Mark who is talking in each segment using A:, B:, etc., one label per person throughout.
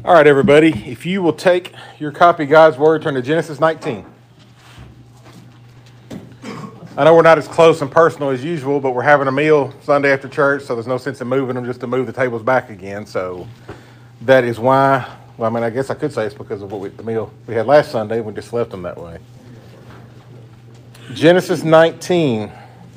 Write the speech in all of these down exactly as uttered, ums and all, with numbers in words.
A: All right, everybody, if you will take your copy of God's Word, turn to Genesis nineteen. I know we're not as close and personal as usual, but we're having a meal Sunday after church, so there's no sense in moving them just to move the tables back again. So that is why, well, I mean, I guess I could say it's because of what we, the meal we had last Sunday. We just left them that way. Genesis nineteen.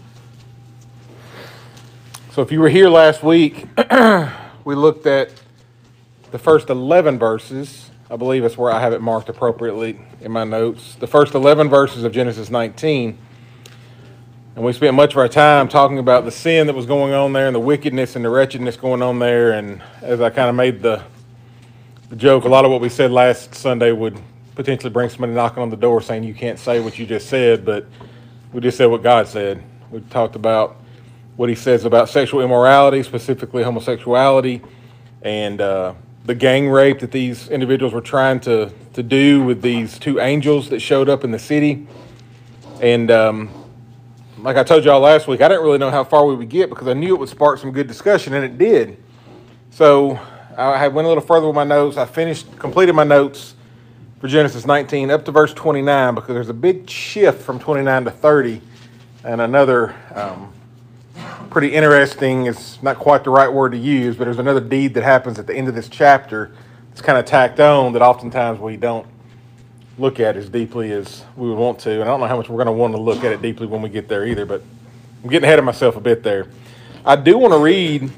A: So if you were here last week, we looked at the first eleven verses. I believe that's where I have it marked appropriately in my notes. The first eleven verses of Genesis nineteen. And we spent much of our time talking about the sin that was going on there and the wickedness and the wretchedness going on there. And as I kind of made the, the joke, a lot of what we said last Sunday would potentially bring somebody knocking on the door saying you can't say what you just said, but we just said what God said. We talked about what he says about sexual immorality, specifically homosexuality, and uh, the gang rape that these individuals were trying to, to do with these two angels that showed up in the city. And um, like I told y'all last week, I didn't really know how far we would get because I knew it would spark some good discussion, and it did. So I went a little further with my notes. I finished, completed my notes for Genesis nineteen up to verse twenty-nine because there's a big shift from twenty-nine to thirty, and another um, pretty interesting, it's not quite the right word to use, but there's another deed that happens at the end of this chapter that's kind of tacked on that oftentimes we don't look at as deeply as we would want to. And I don't know how much we're going to want to look at it deeply when we get there either, but I'm getting ahead of myself a bit there. I do want to read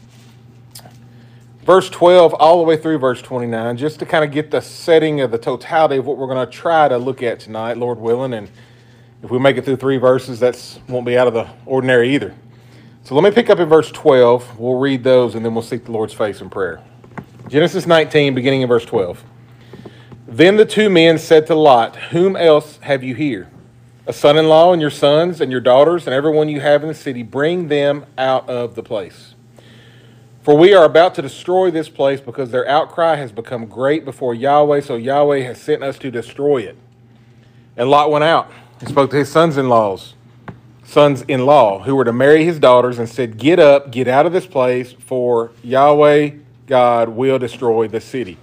A: verse twelve all the way through verse twenty-nine just to kind of get the setting of the totality of what we're going to try to look at tonight, Lord willing. And if we make it through three verses, that won't be out of the ordinary either. So let me pick up in verse twelve. We'll read those and then we'll seek the Lord's face in prayer. Genesis nineteen, beginning in verse twelve. Then the two men said to Lot, "Whom else have you here? A son-in-law and your sons and your daughters and everyone you have in the city, bring them out of the place. For we are about to destroy this place because their outcry has become great before Yahweh, so Yahweh has sent us to destroy it." And Lot went out and spoke to his sons-in-laws. sons-in-law who were to marry his daughters and said, "Get up, get out of this place, for Yahweh God will destroy the city."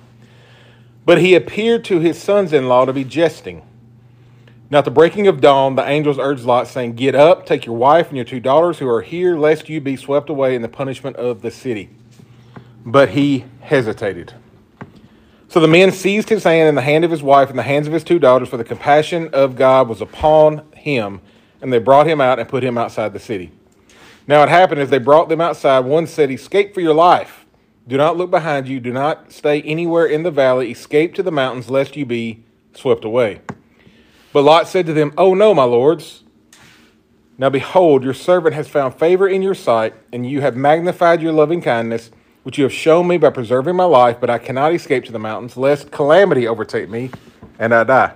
A: But he appeared to his sons-in-law to be jesting. Now at the breaking of dawn, the angels urged Lot, saying, "Get up, take your wife and your two daughters who are here, lest you be swept away in the punishment of the city." But he hesitated. So the men seized his hand and the hand of his wife and the hands of his two daughters, for the compassion of God was upon him. And they brought him out and put him outside the city. Now it happened as they brought them outside, one said, "Escape for your life. Do not look behind you. Do not stay anywhere in the valley. Escape to the mountains, lest you be swept away." But Lot said to them, "Oh no, my lords. Now behold, your servant has found favor in your sight, and you have magnified your loving kindness, which you have shown me by preserving my life, but I cannot escape to the mountains, lest calamity overtake me, and I die.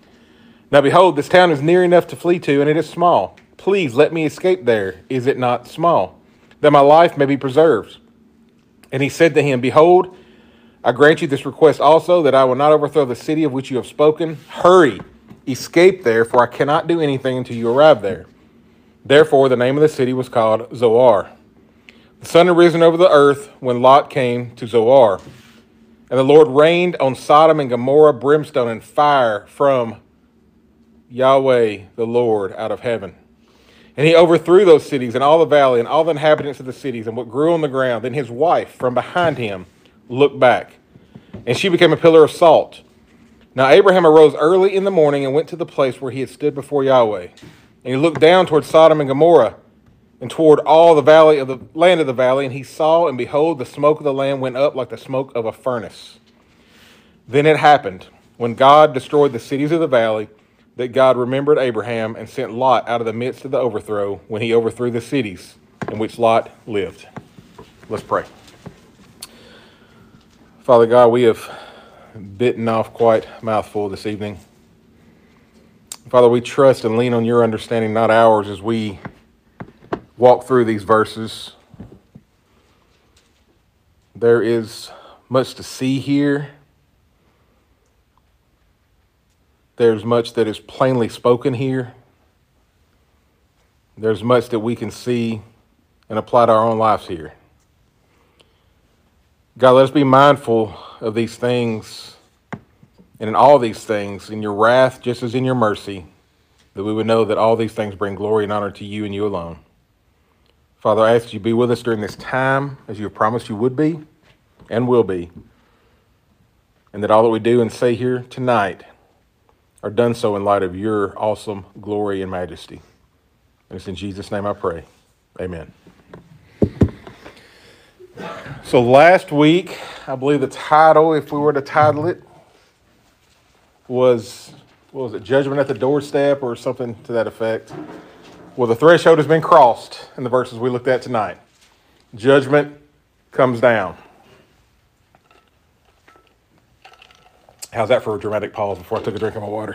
A: Now behold, this town is near enough to flee to, and it is small. Please let me escape there. Is it not small? That my life may be preserved." And he said to him, "Behold, I grant you this request also, that I will not overthrow the city of which you have spoken. Hurry, escape there, for I cannot do anything until you arrive there." Therefore the name of the city was called Zoar. The sun had risen over the earth when Lot came to Zoar. And the Lord rained on Sodom and Gomorrah brimstone and fire from Yahweh the Lord out of heaven. And he overthrew those cities and all the valley and all the inhabitants of the cities and what grew on the ground. Then his wife from behind him looked back, and she became a pillar of salt. Now Abraham arose early in the morning and went to the place where he had stood before Yahweh. And he looked down toward Sodom and Gomorrah and toward all the valley of the land of the valley, and he saw, and behold, the smoke of the land went up like the smoke of a furnace. Then it happened, when God destroyed the cities of the valley, that God remembered Abraham and sent Lot out of the midst of the overthrow when he overthrew the cities in which Lot lived. Let's pray. Father God, we have bitten off quite a mouthful this evening. Father, we trust and lean on your understanding, not ours, as we walk through these verses. There is much to see here. There's much that is plainly spoken here. There's much that we can see and apply to our own lives here. God, let us be mindful of these things and in all these things, in your wrath just as in your mercy, that we would know that all these things bring glory and honor to you and you alone. Father, I ask that you be with us during this time as you have promised you would be and will be, and that all that we do and say here tonight are done so in light of your awesome glory and majesty. And it's in Jesus' name I pray. Amen. So last week, I believe the title, if we were to title it, was, what was it, Judgment at the Doorstep or something to that effect. Well, the threshold has been crossed in the verses we looked at tonight. Judgment comes down. How's that for a dramatic pause before I took a drink of my water?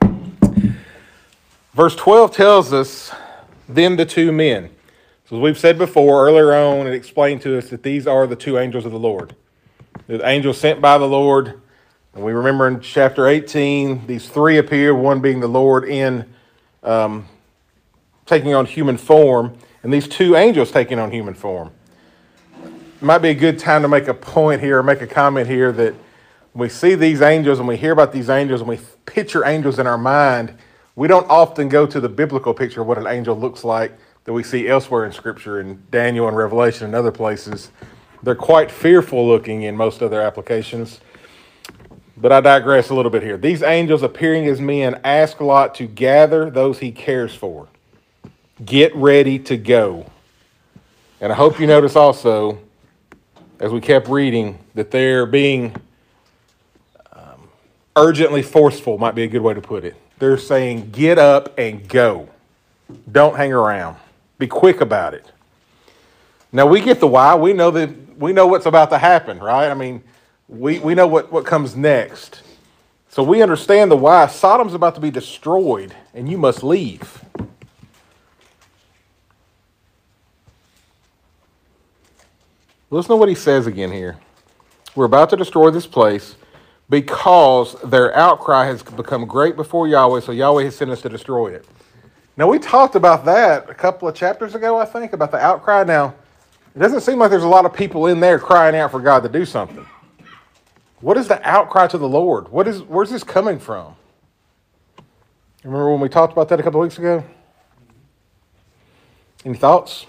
A: Verse twelve tells us, then the two men. So as we've said before, earlier on, it explained to us that these are the two angels of the Lord. The angels sent by the Lord. And we remember in chapter eighteen, these three appear, one being the Lord in um, taking on human form, and these two angels taking on human form. It might be a good time to make a point here, or make a comment here, that when we see these angels and we hear about these angels and we picture angels in our mind, we don't often go to the biblical picture of what an angel looks like that we see elsewhere in Scripture, in Daniel and Revelation and other places. They're quite fearful looking in most other applications. But I digress a little bit here. These angels appearing as men ask Lot to gather those he cares for. Get ready to go. And I hope you notice also, as we kept reading, that they're being um, urgently forceful, might be a good way to put it. They're saying, get up and go. Don't hang around. Be quick about it. Now, we get the why. We know that we know what's about to happen, right? I mean, we, we know what, what comes next. So we understand the why. Sodom's about to be destroyed, and you must leave. Listen to what he says again here. We're about to destroy this place because their outcry has become great before Yahweh, so Yahweh has sent us to destroy it. Now, we talked about that a couple of chapters ago, I think, about the outcry. Now, it doesn't seem like there's a lot of people in there crying out for God to do something. What is the outcry to the Lord? What is, where's this coming from? Remember when we talked about that a couple of weeks ago? Any thoughts?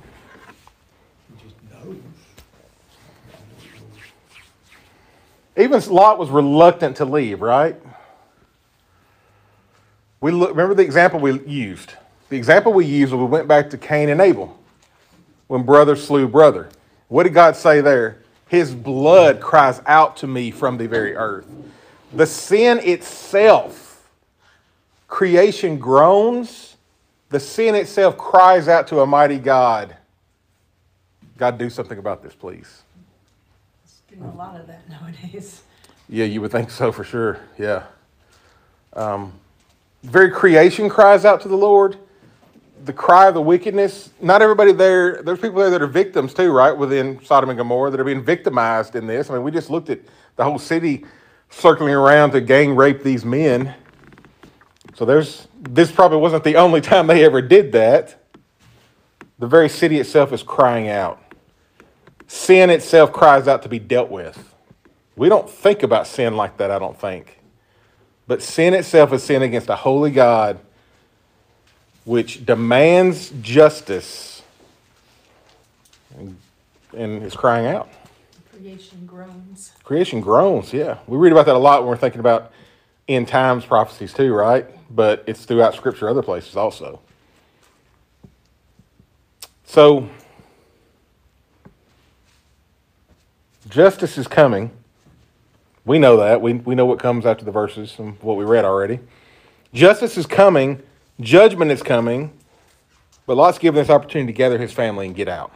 A: Even Lot was reluctant to leave, right? We look, remember the example we used. The example we used when we went back to Cain and Abel, when brother slew brother. What did God say there? His blood cries out to me from the very earth. The sin itself, creation groans. The sin itself cries out to a mighty God. God, do something about this, please.
B: Getting a lot of that nowadays.
A: Yeah, you would think so for sure. Yeah. Um, very creation cries out to the Lord. The cry of the wickedness. Not everybody there, there's people there that are victims too, right? Within Sodom and Gomorrah that are being victimized in this. I mean, we just looked at the whole city circling around to gang rape these men. So there's, this probably wasn't the only time they ever did that. The very city itself is crying out. Sin itself cries out to be dealt with. We don't think about sin like that, I don't think. But sin itself is sin against a holy God, which demands justice and, and is crying out.
B: Creation groans.
A: Creation groans, yeah. We read about that a lot when we're thinking about end times prophecies too, right? But it's throughout Scripture other places also. So, justice is coming. We know that. We, we know what comes after the verses and what we read already. Justice is coming. Judgment is coming. But Lot's given this opportunity to gather his family and get out.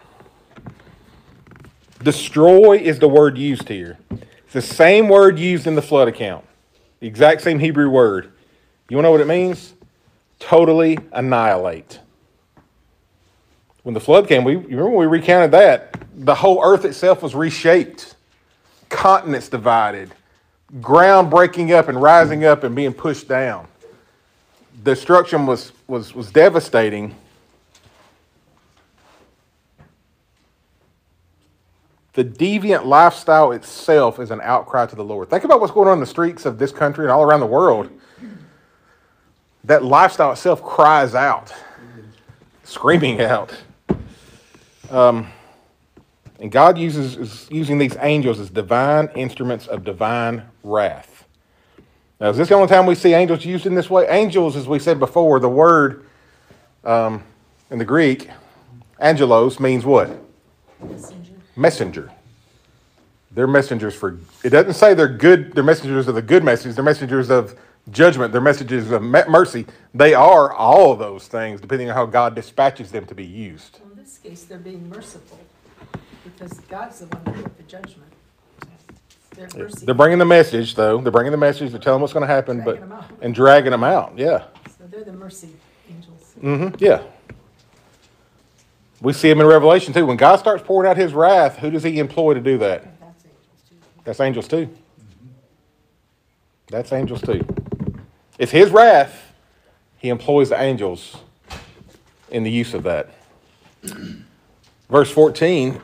A: Destroy is the word used here. It's the same word used in the flood account. The exact same Hebrew word. You want to know what it means? Totally annihilate. When the flood came, we you remember when we recounted that? The whole earth itself was reshaped. Continents divided. Ground breaking up and rising up and being pushed down. Destruction was, was, was devastating. the deviant lifestyle itself is an outcry to the Lord. Think about what's going on in the streets of this country and all around the world. That lifestyle itself cries out, screaming out. Um, and God uses is using these angels as divine instruments of divine wrath. Now, is this the only time we see angels used in this way? Angels, as we said before, the word um, in the Greek, angelos, means what?
B: Messenger.
A: Messenger. They're messengers for, it doesn't say they're good, they're messengers of the good message, they're messengers of judgment, they're messages of mercy. They are all of those things, depending on how God dispatches them to be used.
B: Well, in this case, they're being merciful because God's the one who put the judgment. They're mercy.
A: They're bringing the message, though. They're bringing the message. They're telling what's going to happen,
B: Dragging
A: but
B: them out.
A: and dragging them out. Yeah.
B: So they're the mercy angels.
A: Mm-hmm. Yeah. We see him in Revelation too. When God starts pouring out his wrath, who does he employ to do that?
B: That's angels too.
A: That's angels too. That's angels too. It's his wrath. He employs the angels in the use of that. Verse fourteen.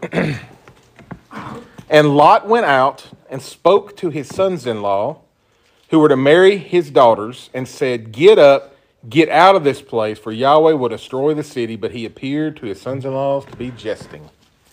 A: And Lot went out and spoke to his sons-in-law who were to marry his daughters and said, "Get up, get out of this place, for Yahweh will destroy the city." But he appeared to his sons-in-law to be jesting.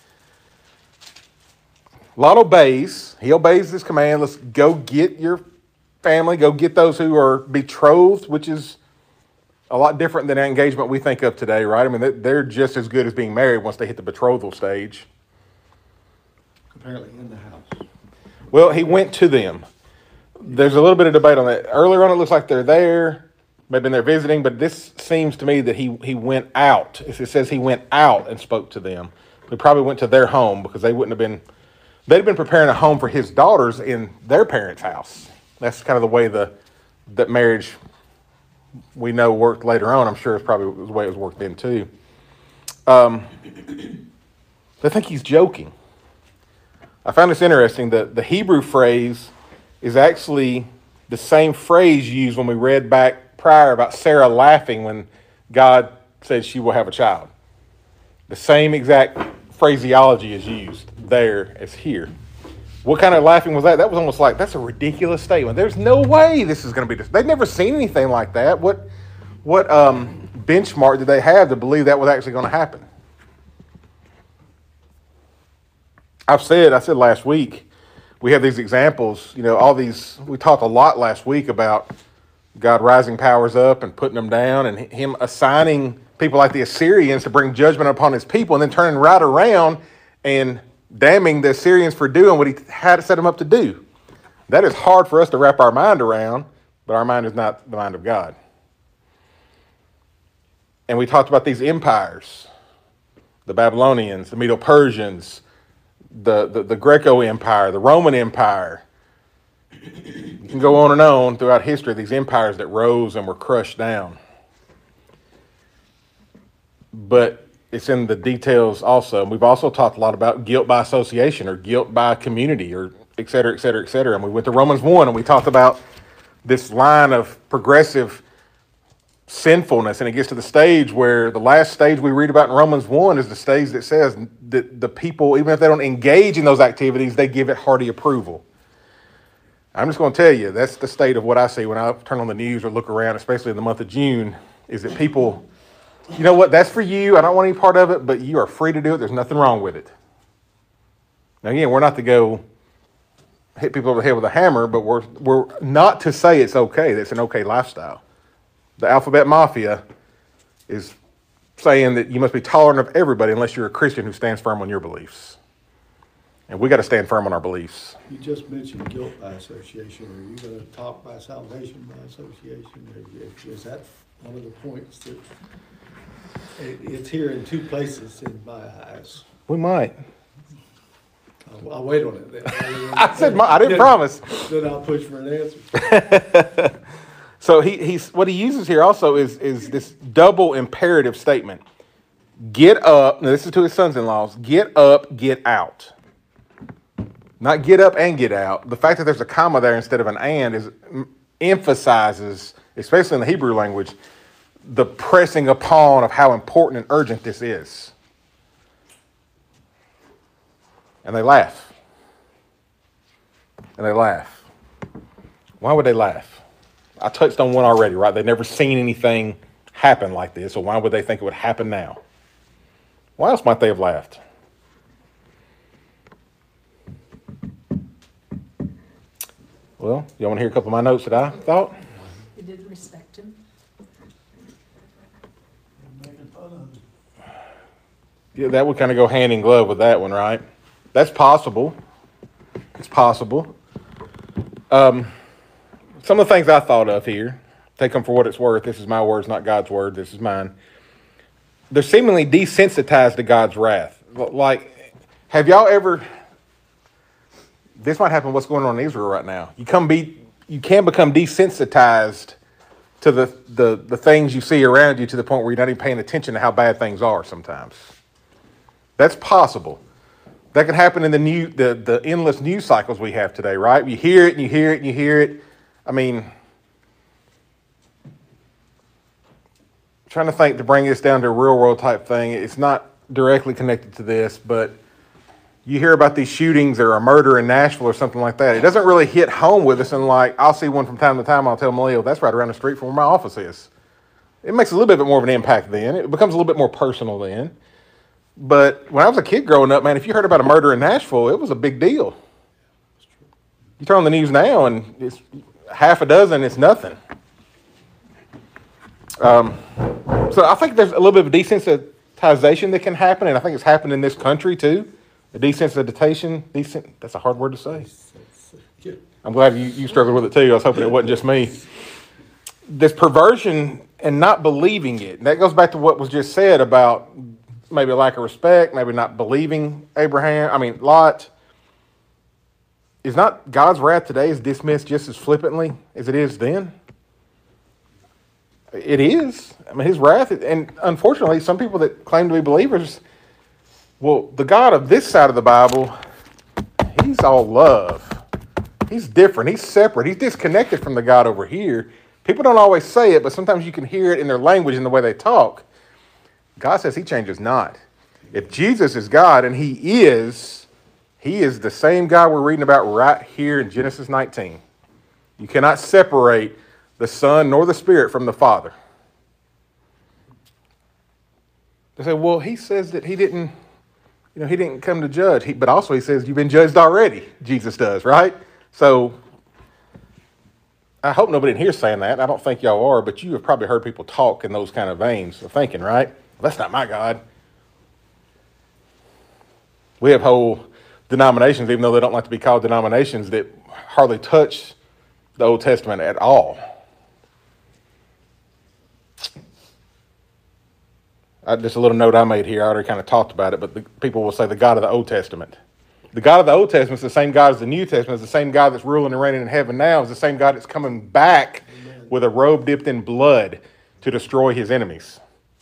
A: Lot obeys. He obeys this command. Let's go get your family. Go get those who are betrothed, which is a lot different than an engagement we think of today, right? I mean, they're just as good as being married once they hit the betrothal stage.
C: Apparently in the house.
A: Well, he went to them. There's a little bit of debate on that. Earlier on, it looks like they're there. Maybe they're visiting, but this seems to me that he, he went out. It says he went out and spoke to them. He probably went to their home because they wouldn't have been, they'd have been preparing a home for his daughters in their parents' house. That's kind of the way the that marriage we know worked later on. I'm sure it's probably the way it was worked then too. Um, they think he's joking. I found this interesting. The, the Hebrew phrase is actually the same phrase used when we read back prior about Sarah laughing when God said she will have a child. The same exact phraseology is used there as here. What kind of laughing was that? That was almost like, that's a ridiculous statement. There's no way this is going to be... They've never seen anything like that. What, what um, benchmark did they have to believe that was actually going to happen? I've said, I said last week, we have these examples, you know, all these, we talked a lot last week about God rising powers up and putting them down and him assigning people like the Assyrians to bring judgment upon his people and then turning right around and damning the Assyrians for doing what he had to set them up to do. That is hard for us to wrap our mind around, but our mind is not the mind of God. And we talked about these empires, the Babylonians, the Medo-Persians, The, the, the Greco Empire, the Roman Empire. You can go on and on throughout history, these empires that rose and were crushed down. But it's in the details also. We've also talked a lot about guilt by association or guilt by community or et cetera, et cetera, et cetera. And we went to Romans one and we talked about this line of progressive sinfulness, and it gets to the stage where the last stage we read about in Romans one is the stage that says that the people, even if they don't engage in those activities, they give it hearty approval. I'm just going to tell you, that's the state of what I see when I turn on the news or look around, especially in the month of June, is that people, you know what, that's for you, I don't want any part of it, but you are free to do it, there's nothing wrong with it. Now again, we're not to go hit people over the head with a hammer, but we're we're not to say it's okay, that's an okay lifestyle. The Alphabet Mafia is saying that you must be tolerant of everybody unless you're a Christian who stands firm on your beliefs. And we got to stand firm on our beliefs.
C: You just mentioned guilt by association. Are you going to talk by salvation by association? Or is that one of the points that it, it's here in two places in my eyes?
A: We might.
C: I'll, I'll wait on it then.
A: I said my, I didn't
C: then,
A: promise.
C: Then I'll push for an answer.
A: So he he's what he uses here also is is this double imperative statement. Get up. Now this is to his sons-in-laws. Get up, get out. Not get up and get out. The fact that there's a comma there instead of an and is emphasizes, especially in the Hebrew language, the pressing upon of how important and urgent this is. And they laugh. And they laugh. Why would they laugh? I touched on one already, right? They've never seen anything happen like this, so why would they think it would happen now? Why else might they have laughed? Well, y'all want to hear a couple of my notes that I thought?
B: They didn't respect him.
A: Yeah, that would kind of go hand in glove with that one, right? That's possible. It's possible. Um, some of the things I thought of here, take them for what it's worth. This is my words, not God's word. This is mine. They're seemingly desensitized to God's wrath. Like, have y'all ever... This might happen what's going on in Israel right now. You come be, you can become desensitized to the, the, the things you see around you to the point where you're not even paying attention to how bad things are sometimes. That's possible. That can happen in the new the, the endless news cycles we have today, right? You hear it and you hear it and you hear it. I mean, I'm trying to think to bring this down to a real world type thing. It's not directly connected to this, but you hear about these shootings or a murder in Nashville or something like that. It doesn't really hit home with us, and like I'll see one from time to time. I'll tell Malia, that's right around the street from where my office is. It makes a little bit more of an impact then. It becomes a little bit more personal then. But when I was a kid growing up, man, if you heard about a murder in Nashville, it was a big deal. You turn on the news now, and it's half a dozen. It's nothing. Um, so I think there's a little bit of a desensitization that can happen, and I think it's happened in this country too. A desensitization, decent, that's a hard word to say. I'm glad you, you struggled with it too. I was hoping it wasn't just me. This perversion and not believing it. That goes back to what was just said about maybe a lack of respect, maybe not believing Abraham, I mean, Lot. Is not God's wrath today is dismissed just as flippantly as it is then? It is. I mean, his wrath, and unfortunately, some people that claim to be believers, well, the God of this side of the Bible, he's all love. He's different. He's separate. He's disconnected from the God over here. People don't always say it, but sometimes you can hear it in their language and the way they talk. God says he changes not. If Jesus is God, and he is, he is the same God we're reading about right here in Genesis nineteen. You cannot separate the Son nor the Spirit from the Father. They say, well, he says that he didn't, you know, he didn't come to judge. He, but also he says you've been judged already. Jesus does, right? So I hope nobody in here is saying that. I don't think y'all are, but you have probably heard people talk in those kind of veins of thinking, right? Well, that's not my God. We have whole denominations, even though they don't like to be called denominations, that hardly touch the Old Testament at all. I, just a little note I made here. I already kind of talked about it, but the, people will say the God of the Old Testament. The God of the Old Testament is the same God as the New Testament. It's the same God that's ruling and reigning in heaven now. It's the same God that's coming back Amen. With a robe dipped in blood to destroy his enemies.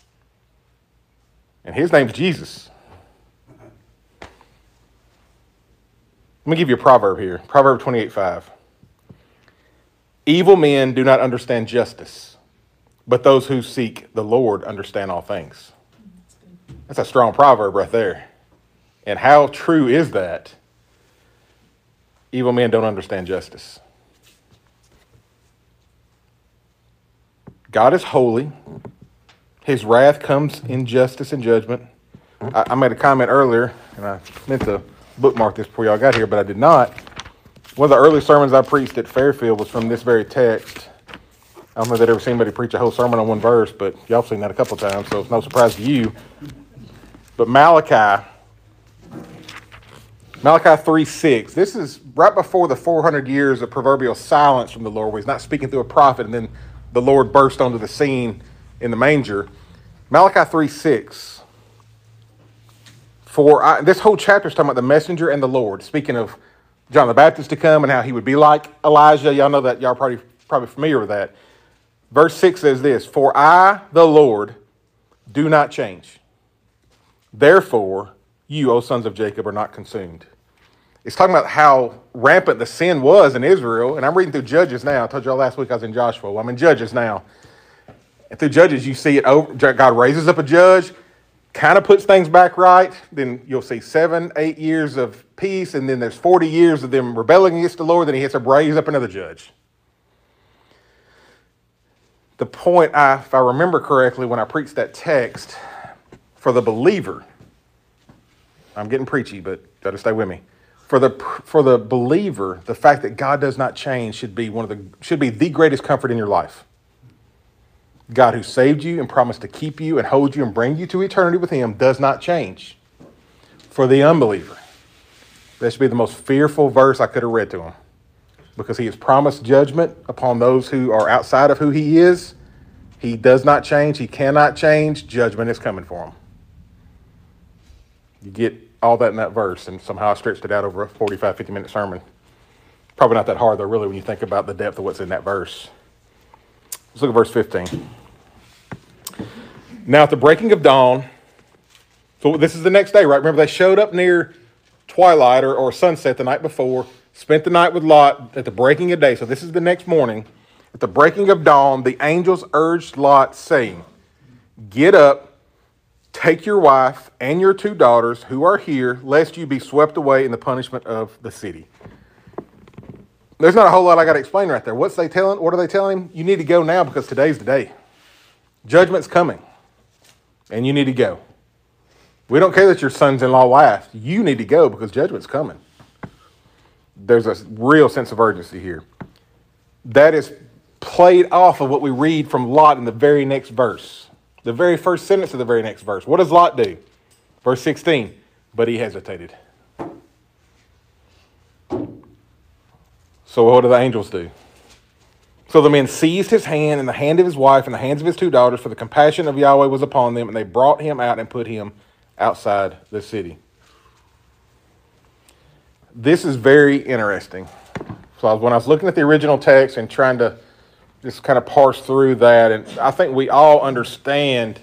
A: And his name's Jesus. Let me give you a proverb here. Proverb twenty-eight five. Evil men do not understand justice, but those who seek the Lord understand all things. That's a strong proverb right there. And how true is that? Evil men don't understand justice. God is holy. His wrath comes in justice and judgment. I, I made a comment earlier, and I meant to bookmark this before y'all got here, but I did not. One of the early sermons I preached at Fairfield was from this very text. I don't know if I've ever seen anybody preach a whole sermon on one verse, but y'all have seen that a couple of times, so it's no surprise to you. But Malachi, Malachi three six, this is right before the four hundred years of proverbial silence from the Lord, where he's not speaking through a prophet, and then the Lord burst onto the scene in the manger. Malachi three six. For I, this whole chapter is talking about the messenger and the Lord, speaking of John the Baptist to come and how he would be like Elijah. Y'all know that. Y'all are probably, probably familiar with that. Verse six says this, for I, the Lord, do not change. Therefore, you, O sons of Jacob, are not consumed. It's talking about how rampant the sin was in Israel. And I'm reading through Judges now. I told y'all last week I was in Joshua. Well, I'm in Judges now. And through Judges, you see it over. God raises up a judge. kind of puts things back right. Then you'll see seven, eight years of peace, and then there's forty years of them rebelling against the Lord. Then he has to raise up another judge. The point, I, if I remember correctly, when I preached that text, for the believer, I'm getting preachy, but got to stay with me. For the for the believer, the fact that God does not change should be one of the should be the greatest comfort in your life. God who saved you and promised to keep you and hold you and bring you to eternity with him does not change. For the unbeliever, that should be the most fearful verse I could have read to him, because he has promised judgment upon those who are outside of who he is. He does not change. He cannot change. Judgment is coming for him. You get all that in that verse, and somehow I stretched it out over a forty-five, fifty minute sermon. Probably not that hard, though, really, when you think about the depth of what's in that verse. Let's look at verse fifteen. Now, at the breaking of dawn, so this is the next day, right? Remember, they showed up near twilight or, or sunset the night before, spent the night with Lot at the breaking of day. So this is the next morning. At the breaking of dawn, the angels urged Lot, saying, "Get up, take your wife and your two daughters who are here, lest you be swept away in the punishment of the city." There's not a whole lot I got to explain right there. What's they telling? What are they telling him? You need to go now because today's the day. Judgment's coming, and you need to go. We don't care that your sons-in-law laughed. You need to go because judgment's coming. There's a real sense of urgency here. That is played off of what we read from Lot in the very next verse. The very first sentence of the very next verse. What does Lot do? Verse sixteen, but he hesitated. So what do the angels do? So the men seized his hand and the hand of his wife and the hands of his two daughters, for the compassion of Yahweh was upon them, and they brought him out and put him outside the city. This is very interesting. So when I was looking at the original text and trying to just kind of parse through that, and I think we all understand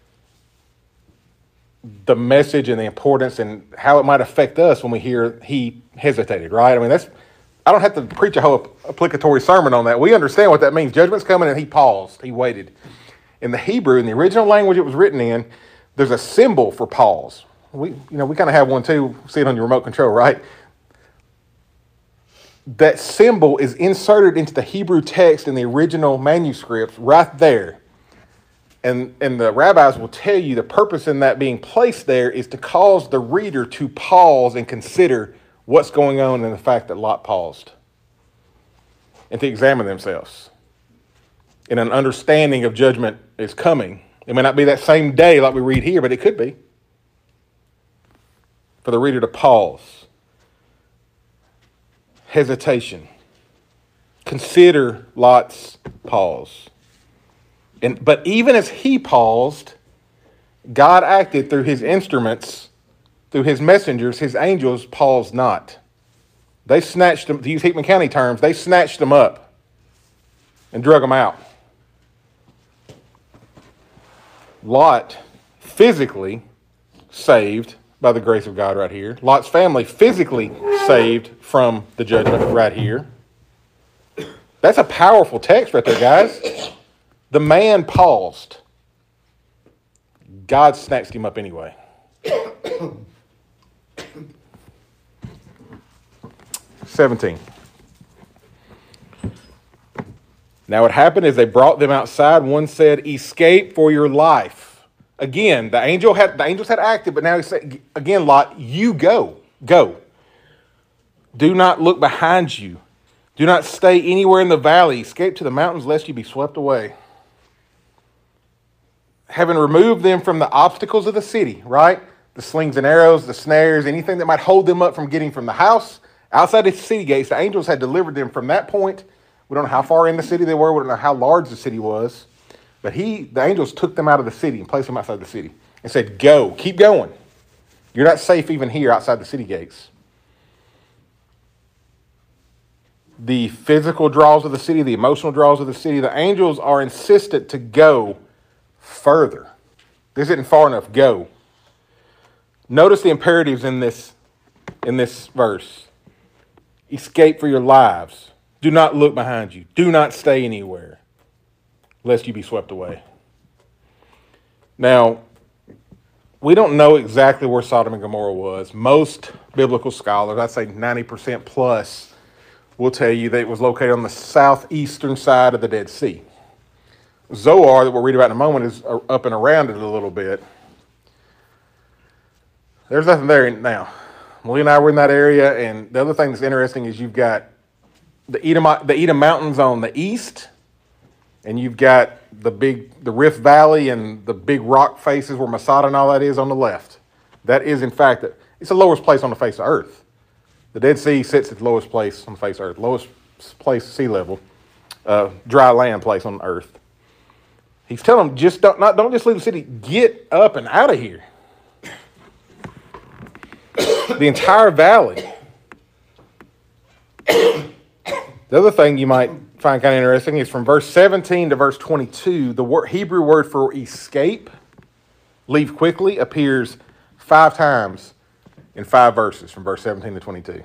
A: the message and the importance and how it might affect us when we hear he hesitated, right? I mean, that's, I don't have to preach a whole applicatory sermon on that. We understand what that means. Judgment's coming, and he paused. He waited. In the Hebrew, in the original language it was written in, there's a symbol for pause. We, you know, we kind of have one too. See it on your remote control, right? That symbol is inserted into the Hebrew text in the original manuscripts right there. And, and the rabbis will tell you the purpose in that being placed there is to cause the reader to pause and consider what's going on in the fact that Lot paused, and to examine themselves in an understanding of judgment is coming. It may not be that same day like we read here, but it could be. For the reader to pause. Hesitation. Consider Lot's pause. And but even as he paused, God acted through his instruments, through his messengers. His angels paused not. They snatched them, to use Hickman County terms, they snatched them up and drug them out. Lot, physically saved by the grace of God right here. Lot's family, physically saved from the judgment right here. That's a powerful text right there, guys. The man paused. God snatched him up anyway. seventeen. Now it happened as they brought them outside, one said, "Escape for your life." Again, the angel had the angels had acted, but now he said again, Lot, you go. Go. Do not look behind you. Do not stay anywhere in the valley. Escape to the mountains lest you be swept away. Having removed them from the obstacles of the city, right? The slings and arrows, the snares, anything that might hold them up from getting from the house outside the city gates, the angels had delivered them from that point. We don't know how far in the city they were. We don't know how large the city was. But he, the angels took them out of the city and placed them outside the city and said, go, keep going. You're not safe even here outside the city gates. The physical draws of the city, the emotional draws of the city, the angels are insistent to go further. This isn't far enough. Go. Notice the imperatives in this, in this verse. Escape for your lives. Do not look behind you. Do not stay anywhere, lest you be swept away. Now, we don't know exactly where Sodom and Gomorrah was. Most biblical scholars, I'd say ninety percent plus, will tell you that it was located on the southeastern side of the Dead Sea. Zoar, that we'll read about in a moment, is up and around it a little bit. There's nothing there now. Lee and I were in that area, and the other thing that's interesting is you've got the Edom, the Edom Mountains on the east, and you've got the big, the Rift Valley and the big rock faces where Masada and all that is on the left. That is, in fact, it's the lowest place on the face of Earth. The Dead Sea sits at the lowest place on the face of Earth, lowest place sea level, uh, dry land place on Earth. He's telling them, just don't, not, don't just leave the city, get up and out of here. The entire valley. The other thing you might find kind of interesting is from verse seventeen to verse twenty-two, the word, Hebrew word for escape, leave quickly, appears five times in five verses from verse seventeen to twenty-two.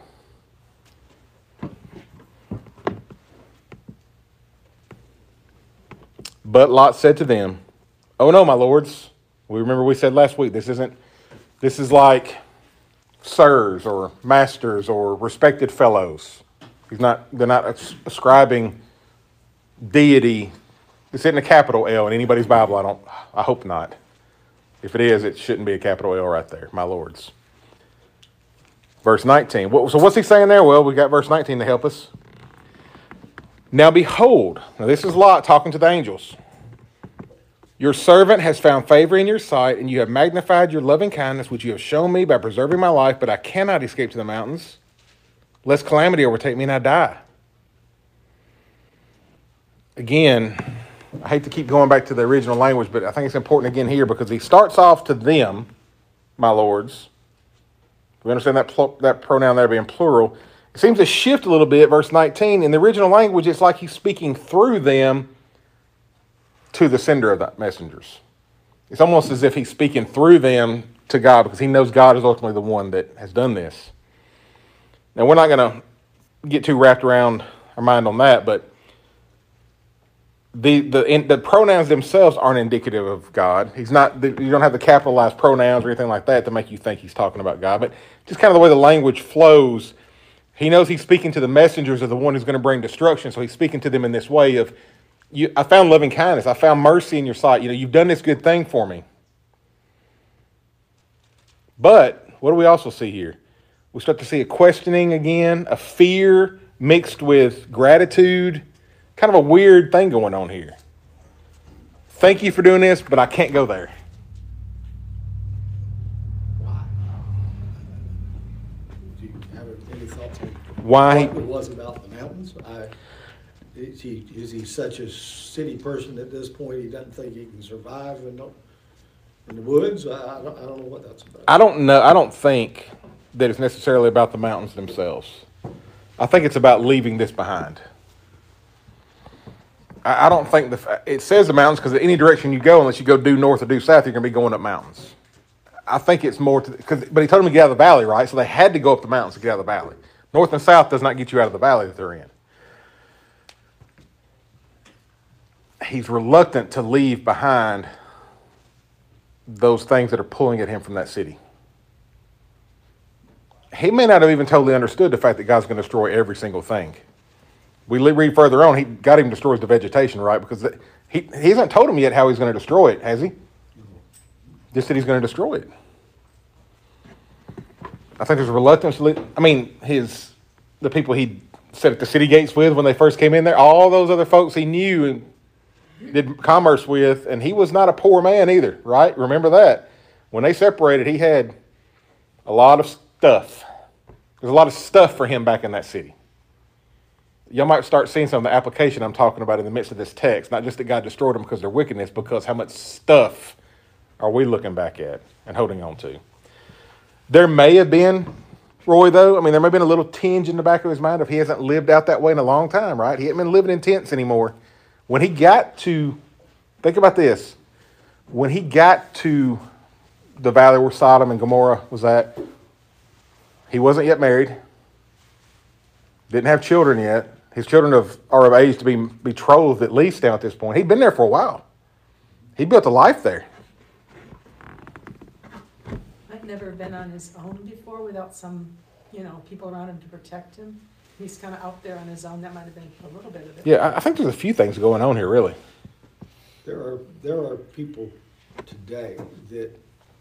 A: But Lot said to them, "Oh no, my lords." We remember we said last week, this isn't, this is like sirs or masters or respected fellows. He's not, they're not ascribing deity. It's in a capital L in anybody's Bible. I don't, I hope not. If it is, it shouldn't be a capital L right there, my lords. Verse nineteen. So what's he saying there? Well, we got verse nineteen to help us. Now behold, now this is Lot talking to the angels. Your servant has found favor in your sight, and you have magnified your loving kindness, which you have shown me by preserving my life, but I cannot escape to the mountains, lest calamity overtake me and I die. Again, I hate to keep going back to the original language, but I think it's important again here because he starts off to them, my lords. We understand that pl- that pronoun there being plural. It seems to shift a little bit, verse nineteen. In the original language, it's like he's speaking through them to the sender of the messengers. It's almost as if he's speaking through them to God because he knows God is ultimately the one that has done this. Now, we're not going to get too wrapped around our mind on that, but the the in, the pronouns themselves aren't indicative of God. He's not. You don't have the capitalized pronouns or anything like that to make you think he's talking about God, but just kind of the way the language flows. He knows he's speaking to the messengers of the one who's going to bring destruction, so he's speaking to them in this way of, You, I found loving kindness. I found mercy in your sight. You know, you've done this good thing for me. But what do we also see here? We start to see a questioning again, a fear mixed with gratitude. Kind of a weird thing going on here. Thank you for doing this, but I can't go there.
C: Why? Do you have any thoughts on
A: Why?
C: what it was about the mountains? I, is he, is he such a city person at this point he doesn't think he can survive in the, in the woods? I, I, don't, I don't know what that's about.
A: I don't know. I don't think that it's necessarily about the mountains themselves. I think it's about leaving this behind. I, I don't think the it says the mountains because any direction you go, unless you go due north or due south, you're going to be going up mountains. I think it's more to because, but he told them to get out of the valley, right? So they had to go up the mountains to get out of the valley. North and south does not get you out of the valley that they're in. He's reluctant to leave behind those things that are pulling at him from that city. He may not have even totally understood the fact that God's going to destroy every single thing. We read further on, he God even destroys the vegetation, right? Because he, he hasn't told him yet how he's going to destroy it, has he? Just that he's going to destroy it. I think there's a reluctance to leave. I mean, his the people he sat at the city gates with when they first came in there, all those other folks he knew and did commerce with, and he was not a poor man either, right? Remember that. When they separated, he had a lot of stuff. There's a lot of stuff for him back in that city. Y'all might start seeing some of the application I'm talking about in the midst of this text. Not just that God destroyed them because of their wickedness, because how much stuff are we looking back at and holding on to? There may have been, Roy, though, I mean, there may have been a little tinge in the back of his mind if he hasn't lived out that way in a long time, right? He hasn't been living in tents anymore. When he got to, think about this, when he got to the valley where Sodom and Gomorrah was at, he wasn't yet married, didn't have children yet. His children of, are of age to be betrothed at least down at this point. He'd been there for a while. He built a life there.
B: like never been on his own before without some, you know, people around him to protect him. He's kind of out there on his own. That might have been a little bit of it.
A: Yeah, I- I think there's a few things going on here, really.
C: There are, there are people today that,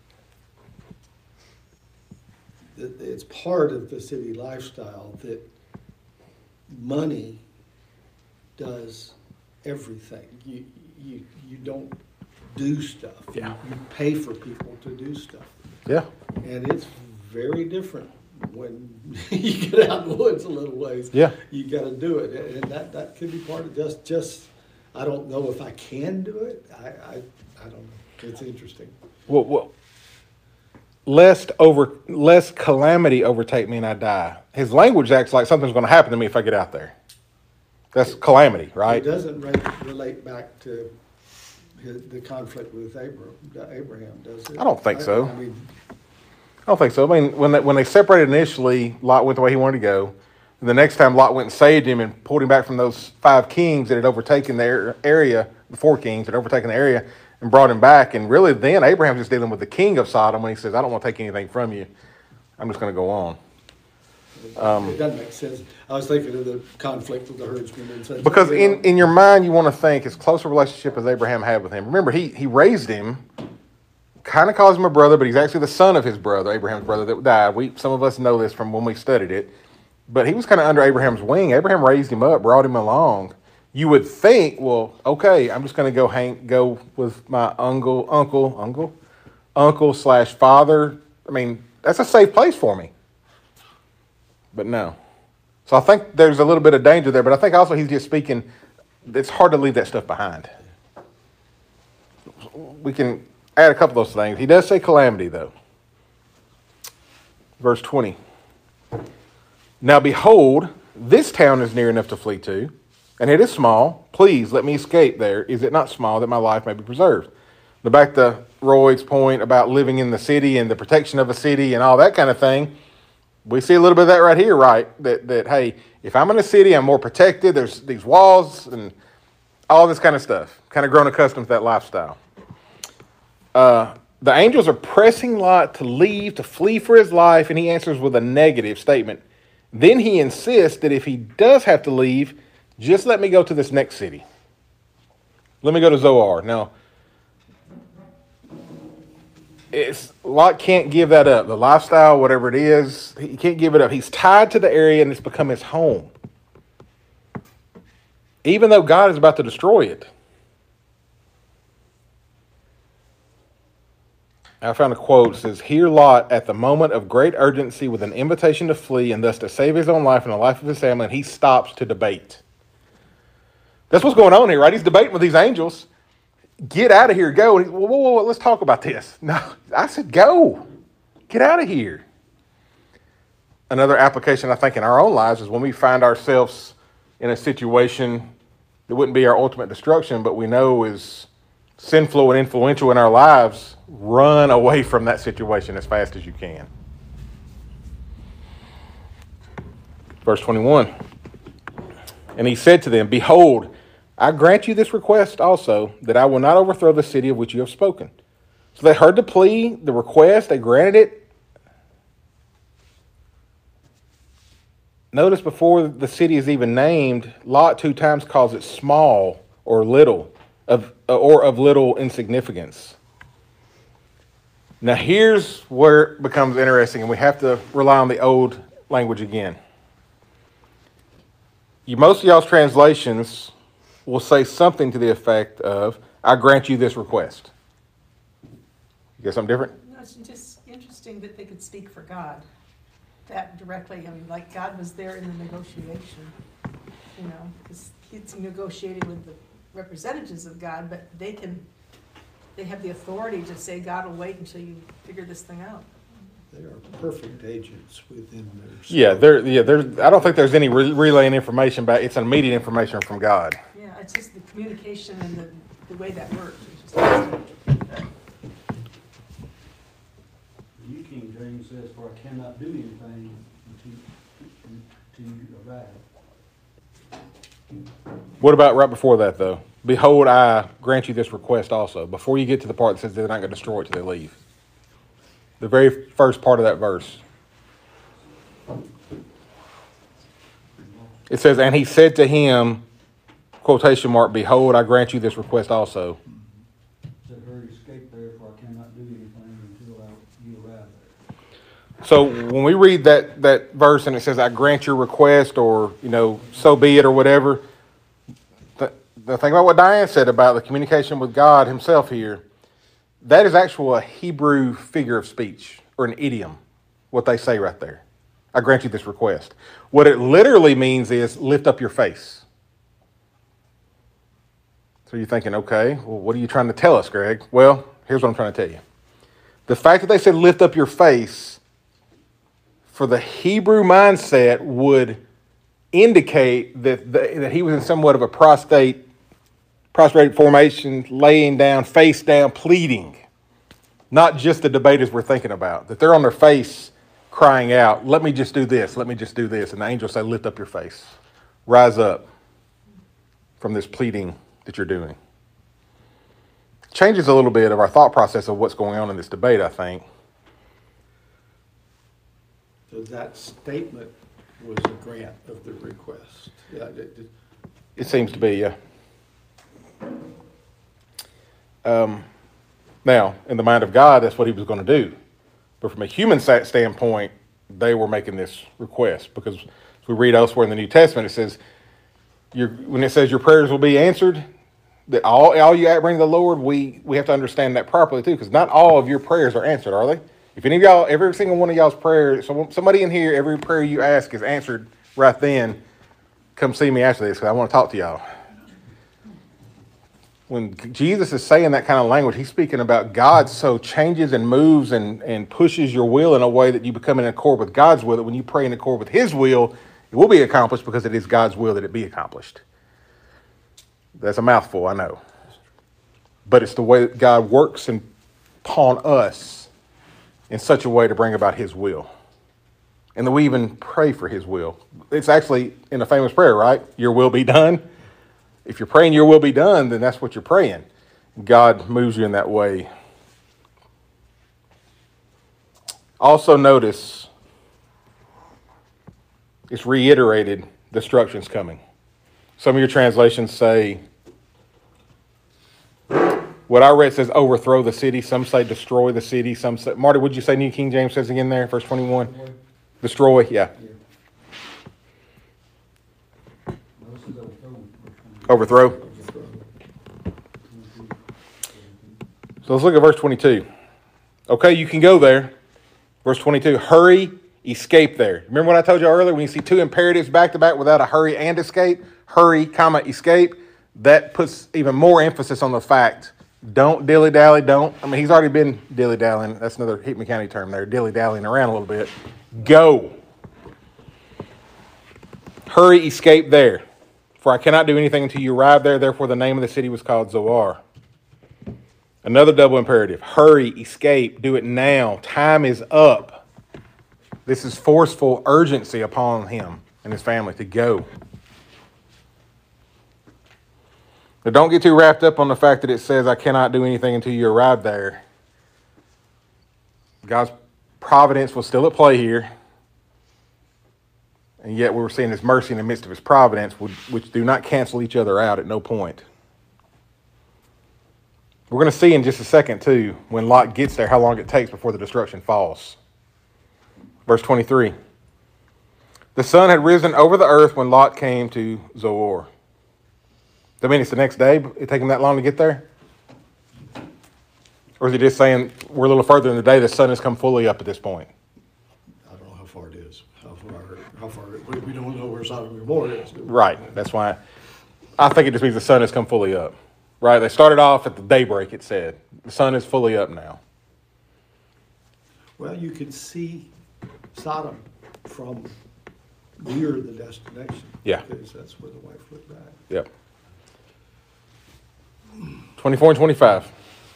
C: that it's part of the city lifestyle that money does everything. You, you, you don't do stuff. You-
A: Yeah.
C: You pay for people to do stuff.
A: Yeah.
C: And it's very different when you get out in the woods a little ways.
A: Yeah.
C: You gotta do it, and that, that could be part of just, just, I don't know if I can do it, I, I, I don't know, it's interesting.
A: Well, well, lest over, lest calamity overtake me and I die. His language acts like something's going to happen to me if I get out there. That's calamity, right?
C: It doesn't re- relate back to his, the conflict with Abraham, Abraham, does it?
A: I don't think so.
C: I mean,
A: I don't think so. I mean, when they, when they separated initially, Lot went the way he wanted to go. And the next time, Lot went and saved him and pulled him back from those five kings that had overtaken the area, the four kings that had overtaken the area, and brought him back. And really, then Abraham's just dealing with the king of Sodom when he says, "I don't want to take anything from you. I'm just going to go on." Um,
C: it doesn't make sense. I was thinking of the conflict with the herdsmen and such.
A: Because
C: You
A: in,
C: know,
A: in your mind, you want to think as close a relationship as Abraham had with him. Remember, he, he raised him, kind of calls him a brother, but he's actually the son of his brother, Abraham's brother that died. We Some of us know this from when we studied it. But he was kind of under Abraham's wing. Abraham raised him up, brought him along. You would think, well, okay, I'm just going to go hang, go with my uncle, uncle, uncle, uncle slash father. I mean, that's a safe place for me. But no. So I think there's a little bit of danger there, but I think also he's just speaking, it's hard to leave that stuff behind. We can add a couple of those things. He does say calamity, though. Verse twenty. Now behold, this town is near enough to flee to, and it is small. Please let me escape there. Is it not small that my life may be preserved? Now back to Roy's point about living in the city and the protection of a city and all that kind of thing. We see a little bit of that right here, right? That, that hey, if I'm in a city, I'm more protected. There's these walls and all this kind of stuff. Kind of grown accustomed to that lifestyle. Uh, the angels are pressing Lot to leave, to flee for his life, and he answers with a negative statement. Then he insists that if he does have to leave, just let me go to this next city. Let me go to Zoar. Now, it's, Lot can't give that up. The lifestyle, whatever it is, he can't give it up. He's tied to the area and it's become his home. Even though God is about to destroy it. I found a quote that says, "Here Lot, at the moment of great urgency, with an invitation to flee and thus to save his own life and the life of his family, and he stops to debate." That's what's going on here, right? He's debating with these angels. Get out of here, go. And he, whoa, whoa, whoa, let's talk about this. No, I said, go. Get out of here. Another application, I think, in our own lives is when we find ourselves in a situation that wouldn't be our ultimate destruction, but we know is sinful and influential in our lives, run away from that situation as fast as you can. Verse twenty-one. And he said to them, "Behold, I grant you this request also, that I will not overthrow the city of which you have spoken." So they heard the plea, the request, they granted it. Notice before the city is even named, Lot two times calls it small or little, of or of little insignificance. Now here's where it becomes interesting, and we have to rely on the old language again. You, most of y'all's translations will say something to the effect of, "I grant you this request." You get something different?
B: No, it's just interesting that they could speak for God that directly. I mean, like God was there in the negotiation, you know, because he's negotiating with the representatives of God, but they can, they have the authority to say, "God will wait until you figure this thing out."
C: They are perfect agents within their.
A: Yeah, there. Yeah, there. I don't think there's any re- relaying information back. It's immediate information from God.
B: Yeah, it's just the communication and the, the way that works. It's just interesting.
D: The New King James says, "For I cannot do anything until, until you arrive."
A: What about right before that, though? "Behold, I grant you this request also." Before you get to the part that says they're not going to destroy it till they leave. The very first part of that verse. It says, and he said to him, quotation mark, behold, I grant you this request also.
D: Said, hurry, escape there, for I cannot do anything until I- you arrive there.
A: So when we read that, that verse and it says, I grant your request, or, you know, so be it, or whatever, the, the thing about what Diane said about the communication with God himself here, that is actual a Hebrew figure of speech, or an idiom, what they say right there. I grant you this request. What it literally means is lift up your face. So you're thinking, okay, well, what are you trying to tell us, Greg? Well, here's what I'm trying to tell you. The fact that they said lift up your face, for the Hebrew mindset, would indicate that, the, that he was in somewhat of a prostrate, prostrate formation, laying down, face down, pleading. Not just the debaters we're thinking about. That they're on their face crying out, let me just do this, let me just do this. And the angels say, lift up your face. Rise up from this pleading that you're doing. Changes a little bit of our thought process of what's going on in this debate, I think.
C: So that statement was a grant of the request. Yeah, it- it-
A: It seems to be, yeah. Um, now, in the mind of God, that's what he was going to do. But from a human standpoint, they were making this request. Because as we read elsewhere in the New Testament, it says, your, when it says your prayers will be answered, that all, all you bring to the Lord, we, we have to understand that properly too. Because not all of your prayers are answered, are they? If any of y'all, every single one of y'all's prayers, so somebody in here, every prayer you ask is answered right then, come see me after this because I want to talk to y'all. When Jesus is saying that kind of language, he's speaking about God so changes and moves and, and pushes your will in a way that you become in accord with God's will, that when you pray in accord with his will, it will be accomplished because it is God's will that it be accomplished. That's a mouthful, I know. But it's the way that God works upon us in such a way to bring about his will. And that we even pray for his will. It's actually in a famous prayer, right? Your will be done. If you're praying your will be done, then that's what you're praying. God moves you in that way. Also notice, it's reiterated, destruction's coming. Some of your translations say, what I read says overthrow the city. Some say destroy the city. Some say, Marty, would you say New King James says again there, verse twenty-one? Destroy, yeah. Overthrow. So let's look at verse twenty-two. Okay, you can go there. Verse twenty-two, hurry, escape there. Remember what I told you earlier? When you see two imperatives back to back without a hurry and escape, hurry, comma, escape, that puts even more emphasis on the fact, don't dilly-dally, don't. I mean, he's already been dilly-dallying. That's another Hickman County term there, dilly-dallying around a little bit. Go. Hurry, escape there. For I cannot do anything until you arrive there. Therefore, the name of the city was called Zoar. Another double imperative. Hurry, escape, do it now. Time is up. This is forceful urgency upon him and his family to go. But don't get too wrapped up on the fact that it says, I cannot do anything until you arrive there. God's providence was still at play here. And yet we're seeing his mercy in the midst of his providence, which do not cancel each other out at no point. We're going to see in just a second, too, when Lot gets there, how long it takes before the destruction falls. Verse twenty-three. The sun had risen over the earth when Lot came to Zoar. Does that mean it's the next day? It take him that long to get there? Or is he just saying we're a little further in the day, the sun has come fully up at this point?
C: I don't know how far it is, how far, how far, we, we don't know where Sodom and Gomorrah is.
A: Right, that's why. I think it just means the sun has come fully up. Right, they started off at the daybreak, it said. The sun is fully up now.
C: Well, you can see Sodom from near the destination.
A: Yeah.
C: Because that's where the wife looked back.
A: Yep. twenty-four and twenty-five.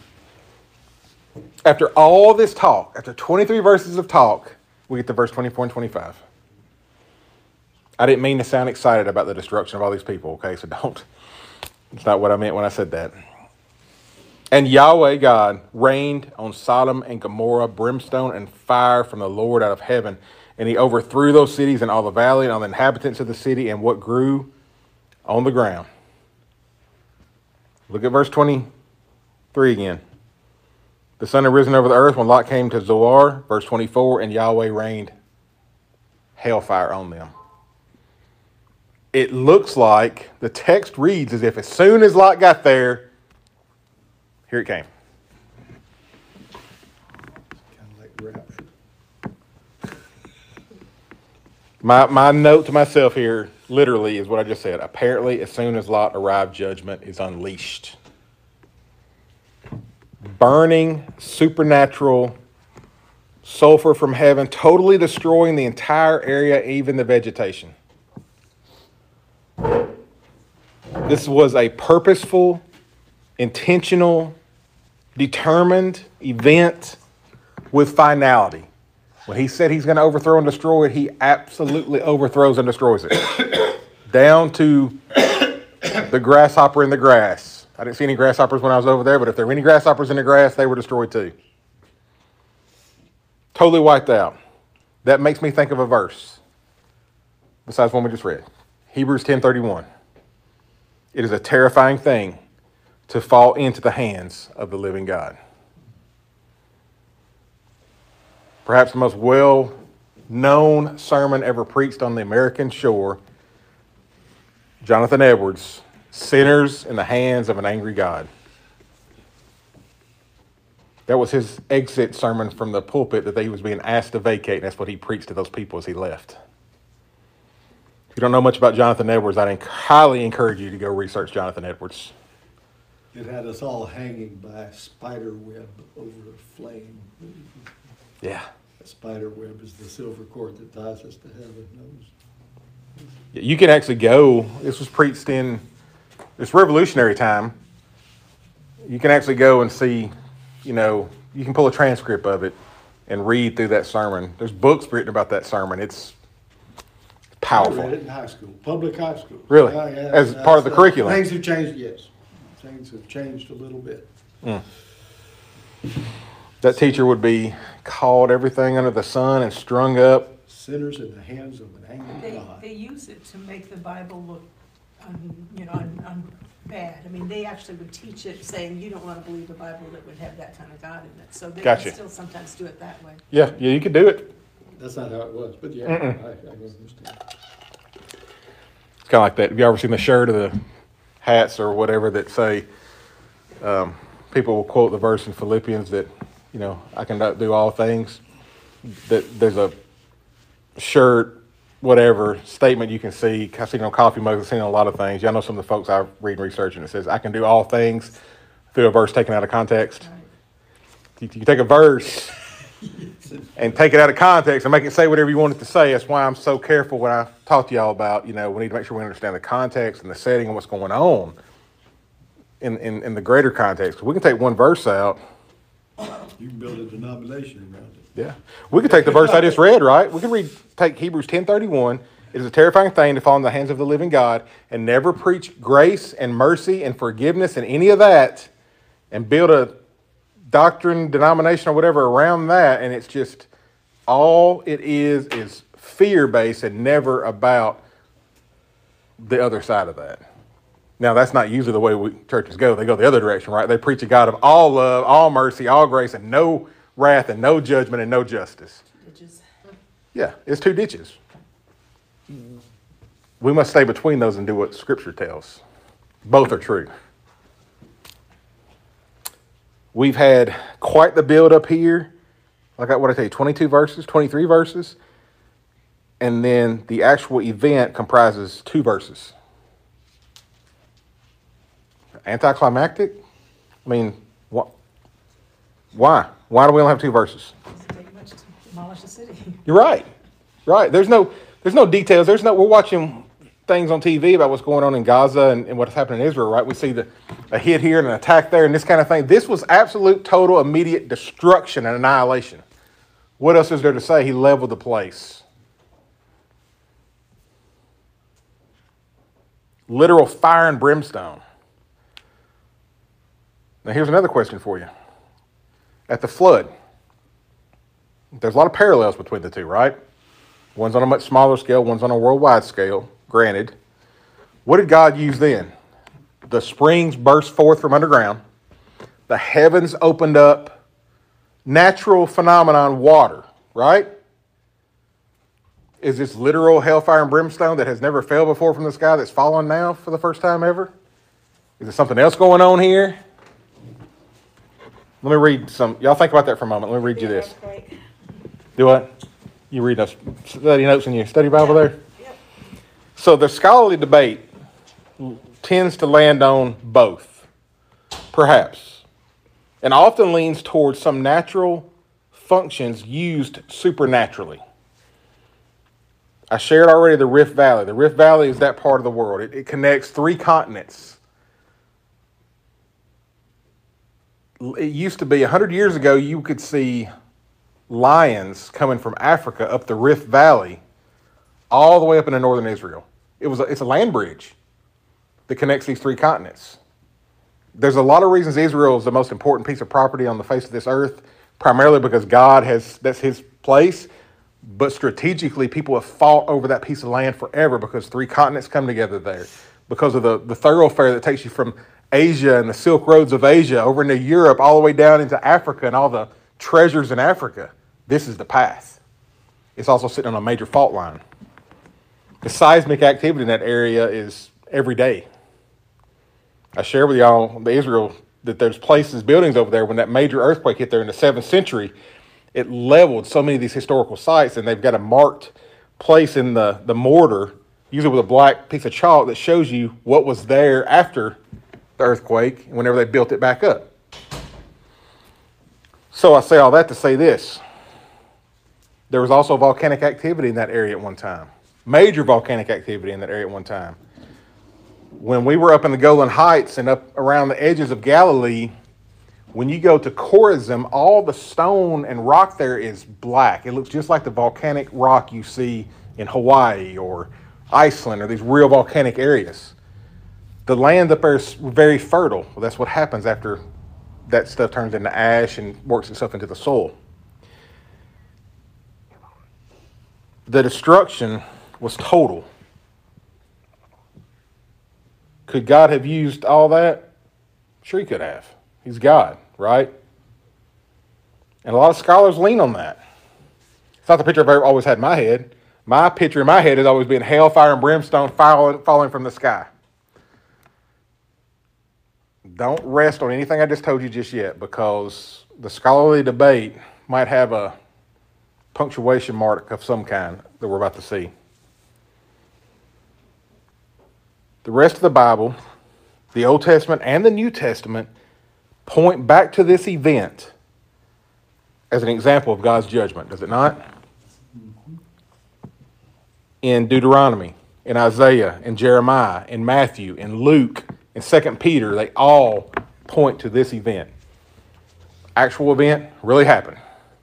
A: After all this talk, after twenty-three verses of talk, we get to verse twenty-four and twenty-five. I didn't mean to sound excited about the destruction of all these people, okay? So don't. It's not what I meant when I said that. And Yahweh God rained on Sodom and Gomorrah brimstone and fire from the Lord out of heaven. And he overthrew those cities and all the valley and all the inhabitants of the city and what grew on the ground. Look at verse twenty-three again. The sun had risen over the earth when Lot came to Zoar. Verse twenty-four, and Yahweh rained hellfire on them. It looks like the text reads as if as soon as Lot got there, here it came.
C: Kind of like rapture.
A: My my note to myself here, literally, is what I just said. Apparently, as soon as Lot arrived, judgment is unleashed. Burning, supernatural sulfur from heaven, totally destroying the entire area, even the vegetation. This was a purposeful, intentional, determined event with finality. When he said he's going to overthrow and destroy it, he absolutely overthrows and destroys it. Down to the grasshopper in the grass. I didn't see any grasshoppers when I was over there, but if there were any grasshoppers in the grass, they were destroyed too. Totally wiped out. That makes me think of a verse, besides one we just read. Hebrews ten thirty-one. It is a terrifying thing to fall into the hands of the living God. Perhaps the most well-known sermon ever preached on the American shore, Jonathan Edwards, Sinners in the Hands of an Angry God. That was his exit sermon from the pulpit that he was being asked to vacate, and that's what he preached to those people as he left. If you don't know much about Jonathan Edwards, I'd highly encourage you to go research Jonathan Edwards.
C: It had us all hanging by a spider web over a flame.
A: Yeah.
C: A spider web is the silver cord that ties us to heaven. Knows.
A: You can actually go, this was preached in this revolutionary time. You can actually go and see, you know, you can pull a transcript of it and read through that sermon. There's books written about that sermon. It's powerful.
C: I read it in high school, public high school.
A: Really?
C: Oh, yeah,
A: As
C: that's,
A: part of the
C: uh,
A: curriculum?
C: Things have changed, yes. Things have changed a little bit.
A: Mm. That teacher would be called everything under the sun and strung up.
C: Sinners in the hands of an angry
B: They,
C: God.
B: they use it to make the Bible look, un, you know, un, un, bad. I mean, they actually would teach it saying you don't want to believe a Bible that would have that kind of God in it. So they
A: Gotcha.
B: can still sometimes do it that way.
A: Yeah, yeah, you could do it.
C: That's not how it was, but yeah,
A: Mm-mm.
C: I, I can understand.
A: It's kind of like that. Have you ever seen the shirt or the hats or whatever that say, um, people will quote the verse in Philippians that, you know, I can do all things. That there's a shirt, whatever, statement you can see. I've seen it on coffee mugs. I've seen it on a lot of things. Y'all know some of the folks I read and research, and it says, I can do all things through a verse taken out of context.
B: Right.
A: You, you take a verse and take it out of context and make it say whatever you want it to say. That's why I'm so careful when I talk to y'all about, you know, we need to make sure we understand the context and the setting and what's going on in, in, in the greater context. We can take one verse out.
C: You can build a denomination around it.
A: Yeah. We could take the verse I just read, right? We could read, take Hebrews ten thirty-one. It is a terrifying thing to fall in the hands of the living God and never preach grace and mercy and forgiveness and any of that and build a doctrine, denomination, or whatever around that, and it's just all it is is fear-based and never about the other side of that. Now, that's not usually the way we, churches go. They go the other direction, right? They preach a God of all love, all mercy, all grace, and no wrath, and no judgment, and no justice.
B: Ditches.
A: Yeah, it's two ditches. We must stay between those and do what Scripture tells. Both are true. We've had quite the build up here. Like what I tell you, twenty-two verses, twenty-three verses. And then the actual event comprises two verses. Anticlimactic? I mean, wh- why? Why do we only have two verses?
B: Doesn't take much to demolish a city.
A: You're right. Right. There's no there's no details. There's no we're watching things on T V about what's going on in Gaza and, and what's happening in Israel, right? We see the a hit here and an attack there and this kind of thing. This was absolute, total, immediate destruction and annihilation. What else is there to say? He leveled the place. Literal fire and brimstone. Now here's another question for you. At the flood, there's a lot of parallels between the two, right? One's on a much smaller scale, one's on a worldwide scale, granted. What did God use then? The springs burst forth from underground. The heavens opened up. Natural phenomenon, water, right? Is this literal hellfire and brimstone that has never fell before from the sky that's fallen now for the first time ever? Is there something else going on here? Let me read some. Y'all think about that for a moment. Let me read you this. Do what? You read those study notes in your study Bible there?
B: Yep.
A: So the scholarly debate tends to land on both, perhaps, and often leans towards some natural functions used supernaturally. I shared already the Rift Valley. The Rift Valley is that part of the world. It, it connects three continents. It used to be, one hundred years ago, you could see lions coming from Africa up the Rift Valley all the way up into northern Israel. It was a, it's a land bridge that connects these three continents. There's a lot of reasons Israel is the most important piece of property on the face of this earth, primarily because God has, that's his place. But strategically, people have fought over that piece of land forever because three continents come together there. Because of the, the thoroughfare that takes you from Asia and the Silk Roads of Asia over into Europe, all the way down into Africa and all the treasures in Africa. This is the path. It's also sitting on a major fault line. The seismic activity in that area is every day. I share with y'all the Israel that there's places, buildings over there when that major earthquake hit there in the seventh century. It leveled so many of these historical sites, and they've got a marked place in the, the mortar, usually with a black piece of chalk, that shows you what was there after the earthquake, whenever they built it back up. So I say all that to say this. There was also volcanic activity in that area at one time. Major volcanic activity in that area at one time. When we were up in the Golan Heights and up around the edges of Galilee, when you go to Chorazim, all the stone and rock there is black. It looks just like the volcanic rock you see in Hawaii or Iceland or these real volcanic areas. The land up there is very fertile. Well, that's what happens after that stuff turns into ash and works itself into the soil. The destruction was total. Could God have used all that? Sure he could have. He's God, right? And a lot of scholars lean on that. It's not the picture I've ever always had in my head. My picture in my head has always been hellfire and brimstone falling, falling from the sky. Don't rest on anything I just told you just yet, because the scholarly debate might have a punctuation mark of some kind that we're about to see. The rest of the Bible, the Old Testament and the New Testament, point back to this event as an example of God's judgment, does it not? In Deuteronomy, in Isaiah, in Jeremiah, in Matthew, in Luke, in Second Peter, they all point to this event. Actual event really happened.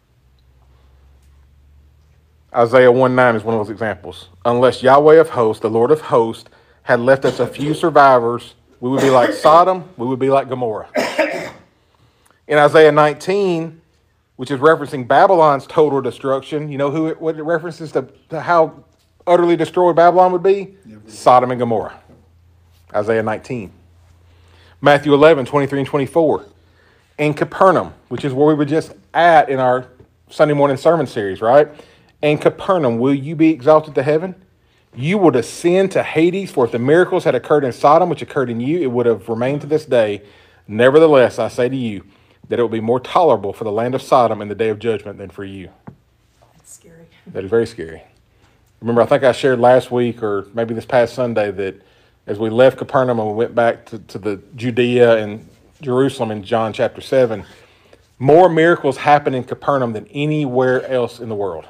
A: Isaiah one nine is one of those examples. Unless Yahweh of hosts, the Lord of hosts, had left us a few survivors, we would be like Sodom, we would be like Gomorrah. In Isaiah nineteen, which is referencing Babylon's total destruction, you know who it, what it references to, to how utterly destroyed Babylon would be? Never. Sodom and Gomorrah. Isaiah nineteen. Matthew eleven, twenty-three and twenty-four. In Capernaum, which is where we were just at in our Sunday morning sermon series, right? In Capernaum, will you be exalted to heaven? You will descend to Hades, for if the miracles had occurred in Sodom, which occurred in you, it would have remained to this day. Nevertheless, I say to you, that it will be more tolerable for the land of Sodom in the day of judgment than for you.
B: That's scary.
A: That is very scary. Remember, I think I shared last week, or maybe this past Sunday, that as we left Capernaum and we went back to, to the Judea and Jerusalem in John chapter seven, more miracles happen in Capernaum than anywhere else in the world.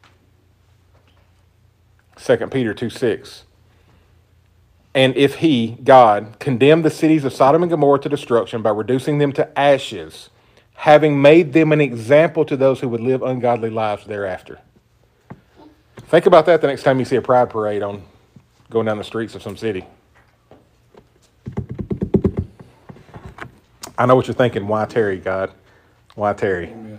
A: Second Peter two six. And if he, God, condemned the cities of Sodom and Gomorrah to destruction by reducing them to ashes, having made them an example to those who would live ungodly lives thereafter. Think about that the next time you see a pride parade on going down the streets of some city. I know what you're thinking. Why Terry, God? Why Terry?
C: Amen.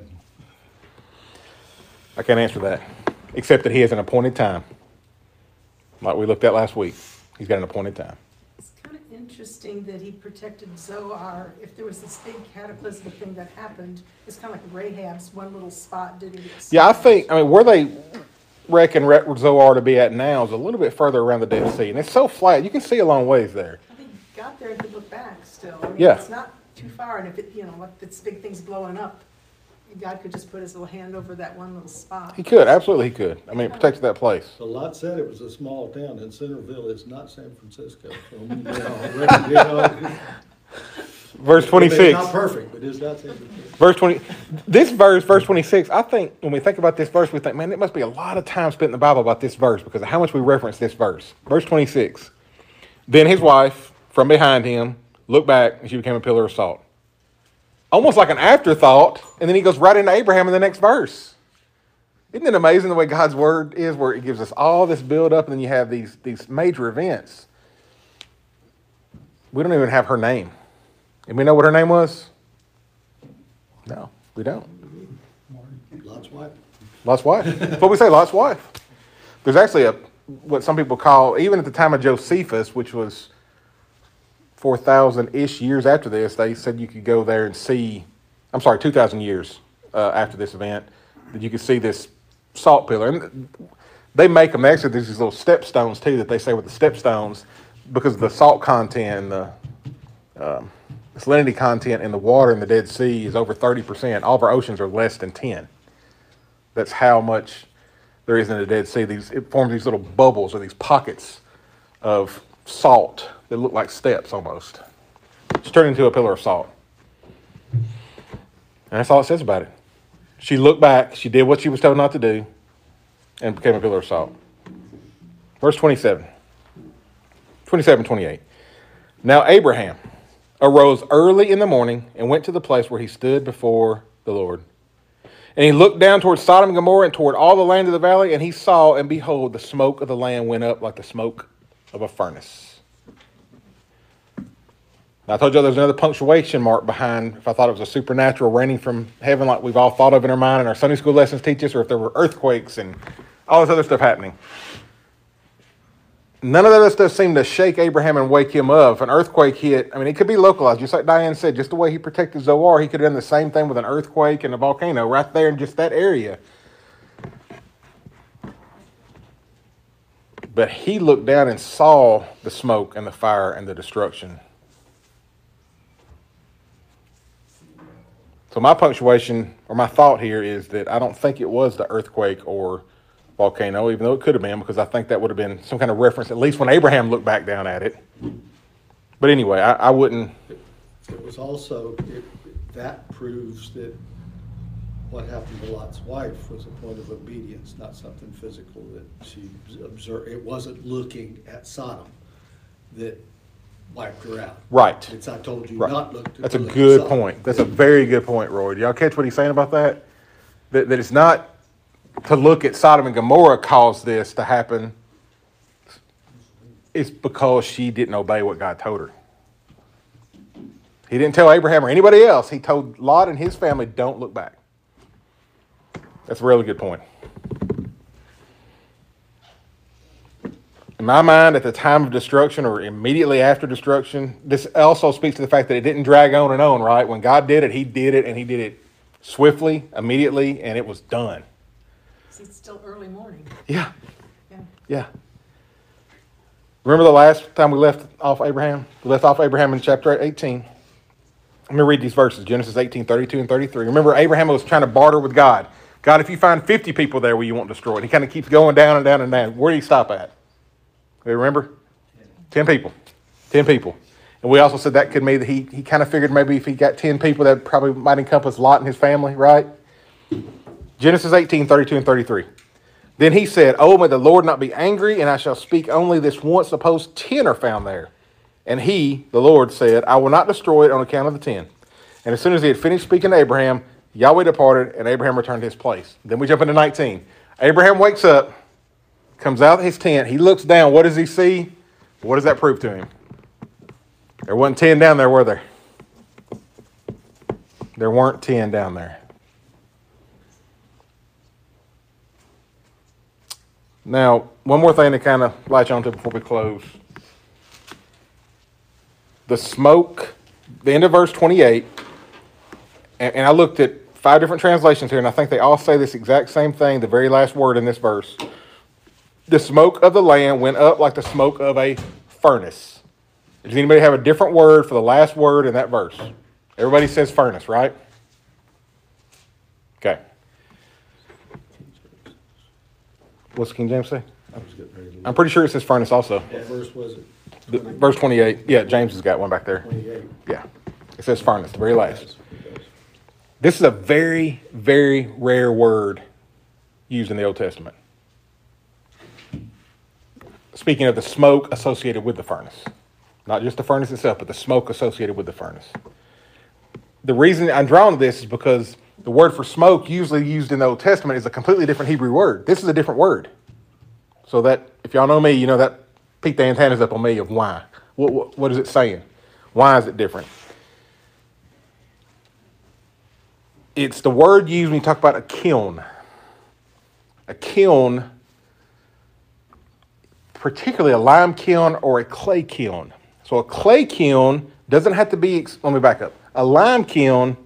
A: I can't answer that, except that he has an appointed time. Like we looked at last week. He's got an appointed time.
B: It's kind of interesting that he protected Zoar. If there was this big cataclysmic thing that happened, it's kind of like Rahab's one little spot didn't get
A: Yeah, I
B: smashed.
A: think, I mean, where they reckon Zoar to be at now is a little bit further around the Dead Sea. And it's so flat, you can see a long ways there.
B: I think he got there and could look back still. I mean,
A: Yeah.
B: It's not too far, and if it, you know, if this big thing's blowing up, God could just put his little hand over that one little spot.
A: He could, absolutely he could. I mean, it protected that place.
C: So Lot said it was a small town, and Centerville is not San Francisco. So, you know, you know,
A: Verse twenty-six.
C: It's not perfect, but it's not San Francisco.
A: Verse twenty. This verse, verse twenty-six, I think when we think about this verse, we think, man, it must be a lot of time spent in the Bible about this verse because of how much we reference this verse. Verse twenty-six. Then his wife, from behind him, looked back, and she became a pillar of salt. Almost like an afterthought, and then he goes right into Abraham in the next verse. Isn't it amazing the way God's word is, where it gives us all this build up, and then you have these, these major events? We don't even have her name. And we know what her name was? No, we don't.
C: Lot's wife.
A: Lot's wife. That's what we say, Lot's wife. There's actually a what some people call, even at the time of Josephus, which was four thousand-ish years after this, they said you could go there and see, I'm sorry, two thousand years uh, after this event, that you could see this salt pillar. And they make them, actually, there's these little stepstones, too, that they say with the stepstones, because of the salt content and the um, salinity content in the water in the Dead Sea is over thirty percent. All of our oceans are less than ten. That's how much there is in the Dead Sea. These, it forms these little bubbles or these pockets of salt that look like steps almost. It's turned into a pillar of salt. And that's all it says about it. She looked back, she did what she was told not to do, and became a pillar of salt. Verse twenty-seven. twenty-seven, twenty-eight. Now Abraham arose early in the morning and went to the place where he stood before the Lord. And he looked down toward Sodom and Gomorrah and toward all the land of the valley, and he saw, and behold, the smoke of the land went up like the smoke of a furnace. Now, I told you there's another punctuation mark behind if I thought it was a supernatural raining from heaven like we've all thought of in our mind and our Sunday school lessons teach us, or if there were earthquakes and all this other stuff happening. None of that other stuff seemed to shake Abraham and wake him up. If an earthquake hit, I mean, it could be localized, just like Diane said, just the way he protected Zoar, he could have done the same thing with an earthquake and a volcano right there in just that area. But he looked down and saw the smoke and the fire and the destruction. So my punctuation, or my thought here, is that I don't think it was the earthquake or volcano, even though it could have been, because I think that would have been some kind of reference, at least when Abraham looked back down at it. But anyway, I, I wouldn't...
C: It was also, it, that proves that what happened to Lot's wife was a point of obedience, not something physical that she observed. It wasn't looking at Sodom that wiped her out.
A: Right.
C: It's, I told you
A: Right.
C: not look to
A: That's a
C: look at
A: good
C: Sodom.
A: point. That's a very good point, Roy. Do y'all catch what he's saying about that? That, that it's not to look at Sodom and Gomorrah caused this to happen. It's because she didn't obey what God told her. He didn't tell Abraham or anybody else. He told Lot and his family, don't look back. That's a really good point. In my mind, at the time of destruction or immediately after destruction, this also speaks to the fact that it didn't drag on and on, right? When God did it, he did it, and he did it swiftly, immediately, and it was done.
B: See, it's still early morning.
A: Yeah,
B: Yeah.
A: yeah. Remember the last time we left off Abraham? We left off Abraham in chapter eighteen. Let me read these verses, Genesis eighteen, thirty-two and thirty-three. Remember, Abraham was trying to barter with God. God, if you find fifty people there, will you won't destroy it? He kind of keeps going down and down and down. Where do you stop at? You remember? Ten people. Ten people. And we also said that could mean that he, he kind of figured maybe if he got ten people, that probably might encompass Lot and his family, right? Genesis eighteen, thirty-two and thirty-three. Then he said, oh, may the Lord not be angry, and I shall speak only this once. Suppose ten are found there. And he, the Lord, said, I will not destroy it on account of the ten. And as soon as he had finished speaking to Abraham, Yahweh departed, and Abraham returned to his place. Then we jump into nineteen. Abraham wakes up, comes out of his tent. He looks down. What does he see? What does that prove to him? There wasn't ten down there, were there? There weren't ten down there. Now, one more thing to kind of latch on to before we close. The smoke, the end of verse twenty-eight, and, and I looked at five different translations here, and I think they all say this exact same thing, the very last word in this verse. The smoke of the land went up like the smoke of a furnace. Does anybody have a different word for the last word in that verse? Everybody says furnace, right? Okay. What's King James say?
C: I was getting ready to
A: I'm
C: look.
A: pretty sure it says furnace also.
C: What verse was it?
A: The- verse twenty-eight. Yeah, James has got one back there.
C: Twenty-eight.
A: Yeah. It says furnace, the very last.
C: Yes, it does.
A: This is a very, very rare word used in the Old Testament. Speaking of the smoke associated with the furnace. Not just the furnace itself, but the smoke associated with the furnace. The reason I'm drawn to this is because the word for smoke usually used in the Old Testament is a completely different Hebrew word. This is a different word. So that, if y'all know me, you know that piqued the antennas up on me of why. What, what, what is it saying? Why is it different? It's the word used when you talk about a kiln. A kiln, particularly a lime kiln or a clay kiln. So a clay kiln doesn't have to be, let me back up. A lime kiln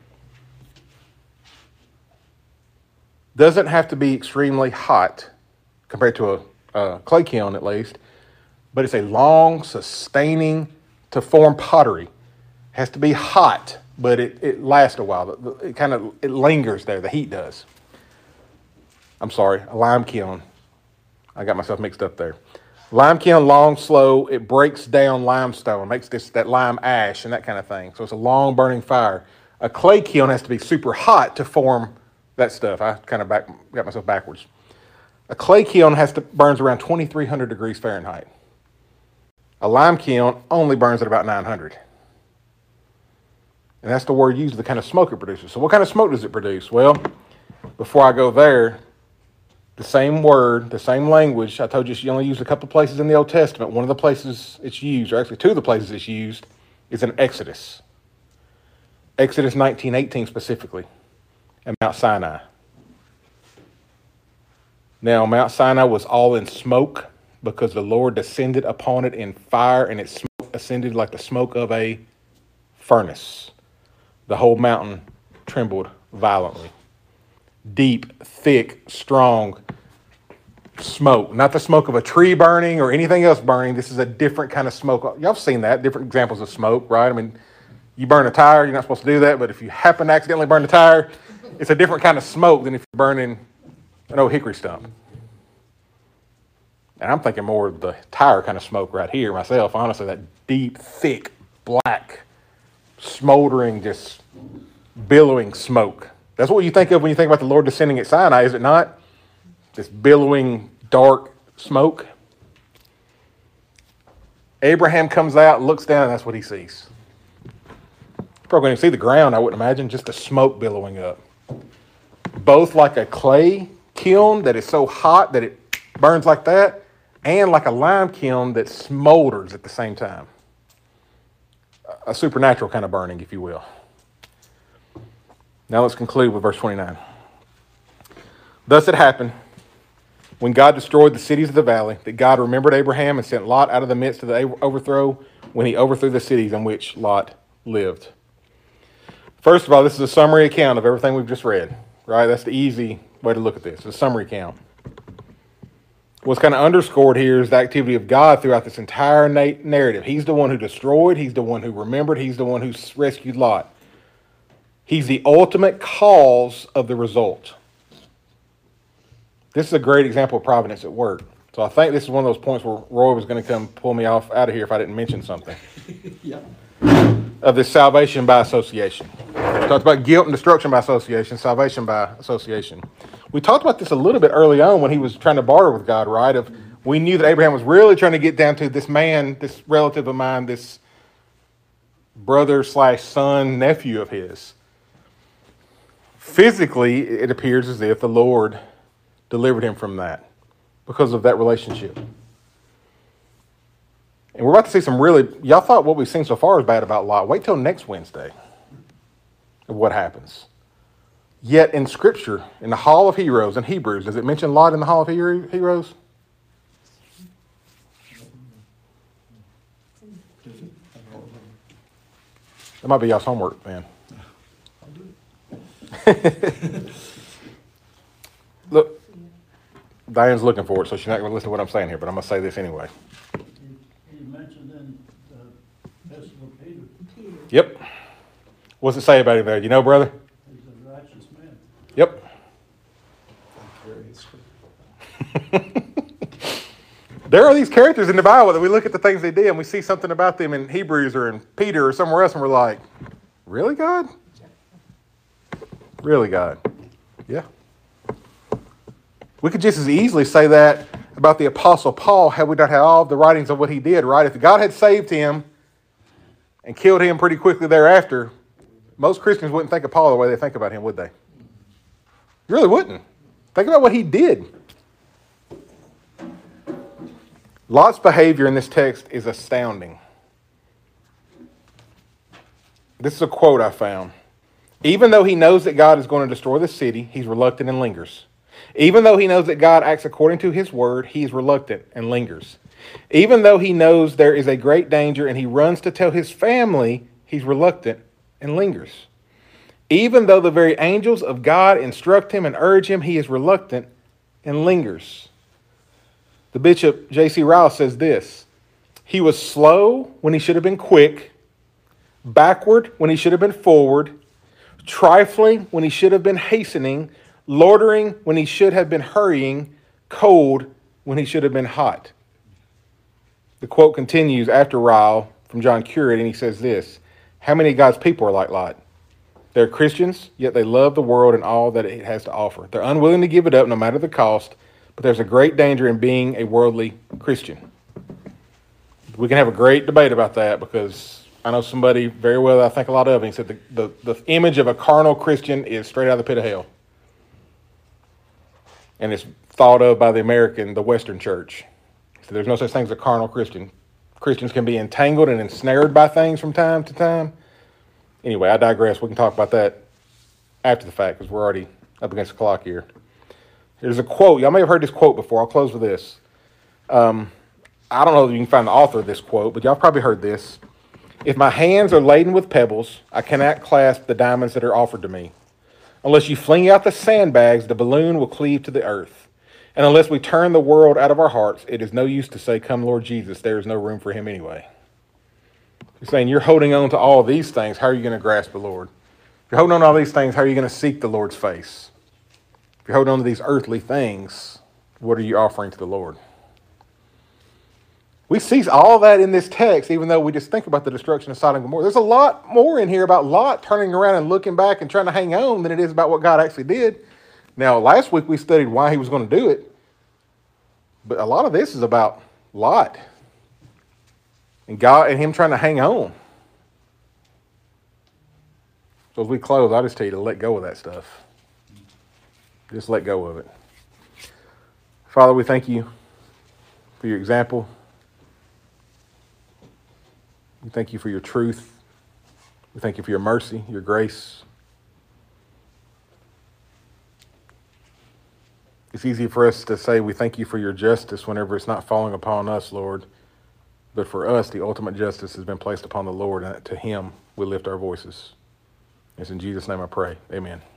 A: doesn't have to be extremely hot compared to a, a clay kiln at least, but it's a long, sustaining to form pottery. It has to be hot, but it, it lasts a while. It kind of, it lingers there, the heat does. I'm sorry, a lime kiln. I got myself mixed up there. Lime kiln, long, slow. It breaks down limestone, makes this that lime ash and that kind of thing. So it's a long burning fire. A clay kiln has to be super hot to form that stuff. I kind of back, got myself backwards. A clay kiln has to burns around twenty-three hundred degrees Fahrenheit. A lime kiln only burns at about nine hundred. And that's the word used, the kind of smoke it produces. So what kind of smoke does it produce? Well, before I go there, the same word, the same language, I told you she only used a couple places in the Old Testament. One of the places it's used, or actually two of the places it's used, is in Exodus. Exodus nineteen eighteen specifically, and Mount Sinai. Now, Mount Sinai was all in smoke because the Lord descended upon it in fire, and its smoke ascended like the smoke of a furnace. The whole mountain trembled violently. Deep, thick, strong smoke. Not the smoke of a tree burning or anything else burning. This is a different kind of smoke. Y'all have seen that, different examples of smoke, right? I mean, you burn a tire, you're not supposed to do that, but if you happen to accidentally burn the tire, it's a different kind of smoke than if you're burning an old hickory stump. And I'm thinking more of the tire kind of smoke right here myself, honestly, that deep, thick, black, smoldering, just billowing smoke. That's what you think of when you think about the Lord descending at Sinai, is it not? This billowing, dark smoke. Abraham comes out, looks down, and that's what he sees. Probably going to see the ground, I wouldn't imagine, just the smoke billowing up. Both like a clay kiln that is so hot that it burns like that, and like a lime kiln that smolders at the same time. A supernatural kind of burning, if you will. Now let's conclude with verse twenty-nine. Thus it happened, when God destroyed the cities of the valley, that God remembered Abraham and sent Lot out of the midst of the overthrow when he overthrew the cities in which Lot lived. First of all, this is a summary account of everything we've just read, right? That's the easy way to look at this, a summary account. What's kind of underscored here is the activity of God throughout this entire na- narrative. He's the one who destroyed. He's the one who remembered. He's the one who rescued Lot. He's the ultimate cause of the result. This is a great example of providence at work. So I think this is one of those points where Roy was going to come pull me off out of here if I didn't mention something.
C: Yeah.
A: Of this salvation by association. We talked about guilt and destruction by association, salvation by association. We talked about this a little bit early on when he was trying to barter with God, right? Of we knew that Abraham was really trying to get down to this man, this relative of mine, this brother slash son, nephew of his. Physically, it appears as if the Lord delivered him from that because of that relationship. And we're about to see some really, y'all thought what we've seen so far is bad about Lot. Wait till next Wednesday. of what happens. Yet in Scripture, in the Hall of Heroes in Hebrews, does it mention Lot in the Hall of Hero- Heroes?
C: Is it? I don't know.
A: That might be y'all's homework, man.
C: I'll do it.
A: Look, Diane's looking for it, so she's not going to listen to what I'm saying here, but I'm going to say this anyway.
D: He, he mentioned in the Epistle of Peter,
B: Peter.
A: Yep. What's it say about him there? You know, brother?
D: he's a righteous man.
A: Yep. There are these characters in the Bible that we look at the things they did and we see something about them in Hebrews or in Peter or somewhere else and we're like, really, God? Really, God? Yeah. We could just as easily say that about the Apostle Paul had we not had all of the writings of what he did, right? If God had saved him and killed him pretty quickly thereafter, most Christians wouldn't think of Paul the way they think about him, would they? You really wouldn't. Think about what he did. Lot's behavior in this text is astounding. This is a quote I found. Even though he knows that God is going to destroy the city, he's reluctant and lingers. Even though he knows that God acts according to his word, he is reluctant and lingers. Even though he knows there is a great danger and he runs to tell his family, he's reluctant and lingers. Even though the very angels of God instruct him and urge him, he is reluctant and lingers. The Bishop J C Ryle says this: he was slow when he should have been quick, backward when he should have been forward, trifling when he should have been hastening, loitering when he should have been hurrying, cold when he should have been hot. The quote continues after Ryle from John Currid, and he says this: how many of God's people are like Lot? They're Christians, yet they love the world and all that it has to offer. They're unwilling to give it up no matter the cost, but there's a great danger in being a worldly Christian. We can have a great debate about that because I know somebody very well that I think a lot of, and he said the, the, the image of a carnal Christian is straight out of the pit of hell. And it's thought of by the American, the Western church. So there's no such thing as a carnal Christian. Christians can be entangled and ensnared by things from time to time. Anyway, I digress. We can talk about that after the fact because we're already up against the clock here. There's a quote. Y'all may have heard this quote before. I'll close with this. Um, I don't know if you can find the author of this quote, but y'all probably heard this. If my hands are laden with pebbles, I cannot clasp the diamonds that are offered to me. Unless you fling out the sandbags, the balloon will cleave to the earth. And unless we turn the world out of our hearts, it is no use to say, come Lord Jesus, there is no room for him anyway. You're saying you're holding on to all these things. How are you going to grasp the Lord? If you're holding on to all these things, how are you going to seek the Lord's face? If you're holding on to these earthly things, what are you offering to the Lord? We see all that in this text, even though we just think about the destruction of Sodom and Gomorrah. There's a lot more in here about Lot turning around and looking back and trying to hang on than it is about what God actually did. Now, last week we studied why he was going to do it. But a lot of this is about Lot and God and him trying to hang on. So as we close, I'll just tell you to let go of that stuff. Just let go of it. Father, we thank you for your example. We thank you for your truth. We thank you for your mercy, your grace. It's easy for us to say we thank you for your justice whenever it's not falling upon us, Lord. But for us, the ultimate justice has been placed upon the Lord, and to him we lift our voices. It's in Jesus' name I pray. Amen.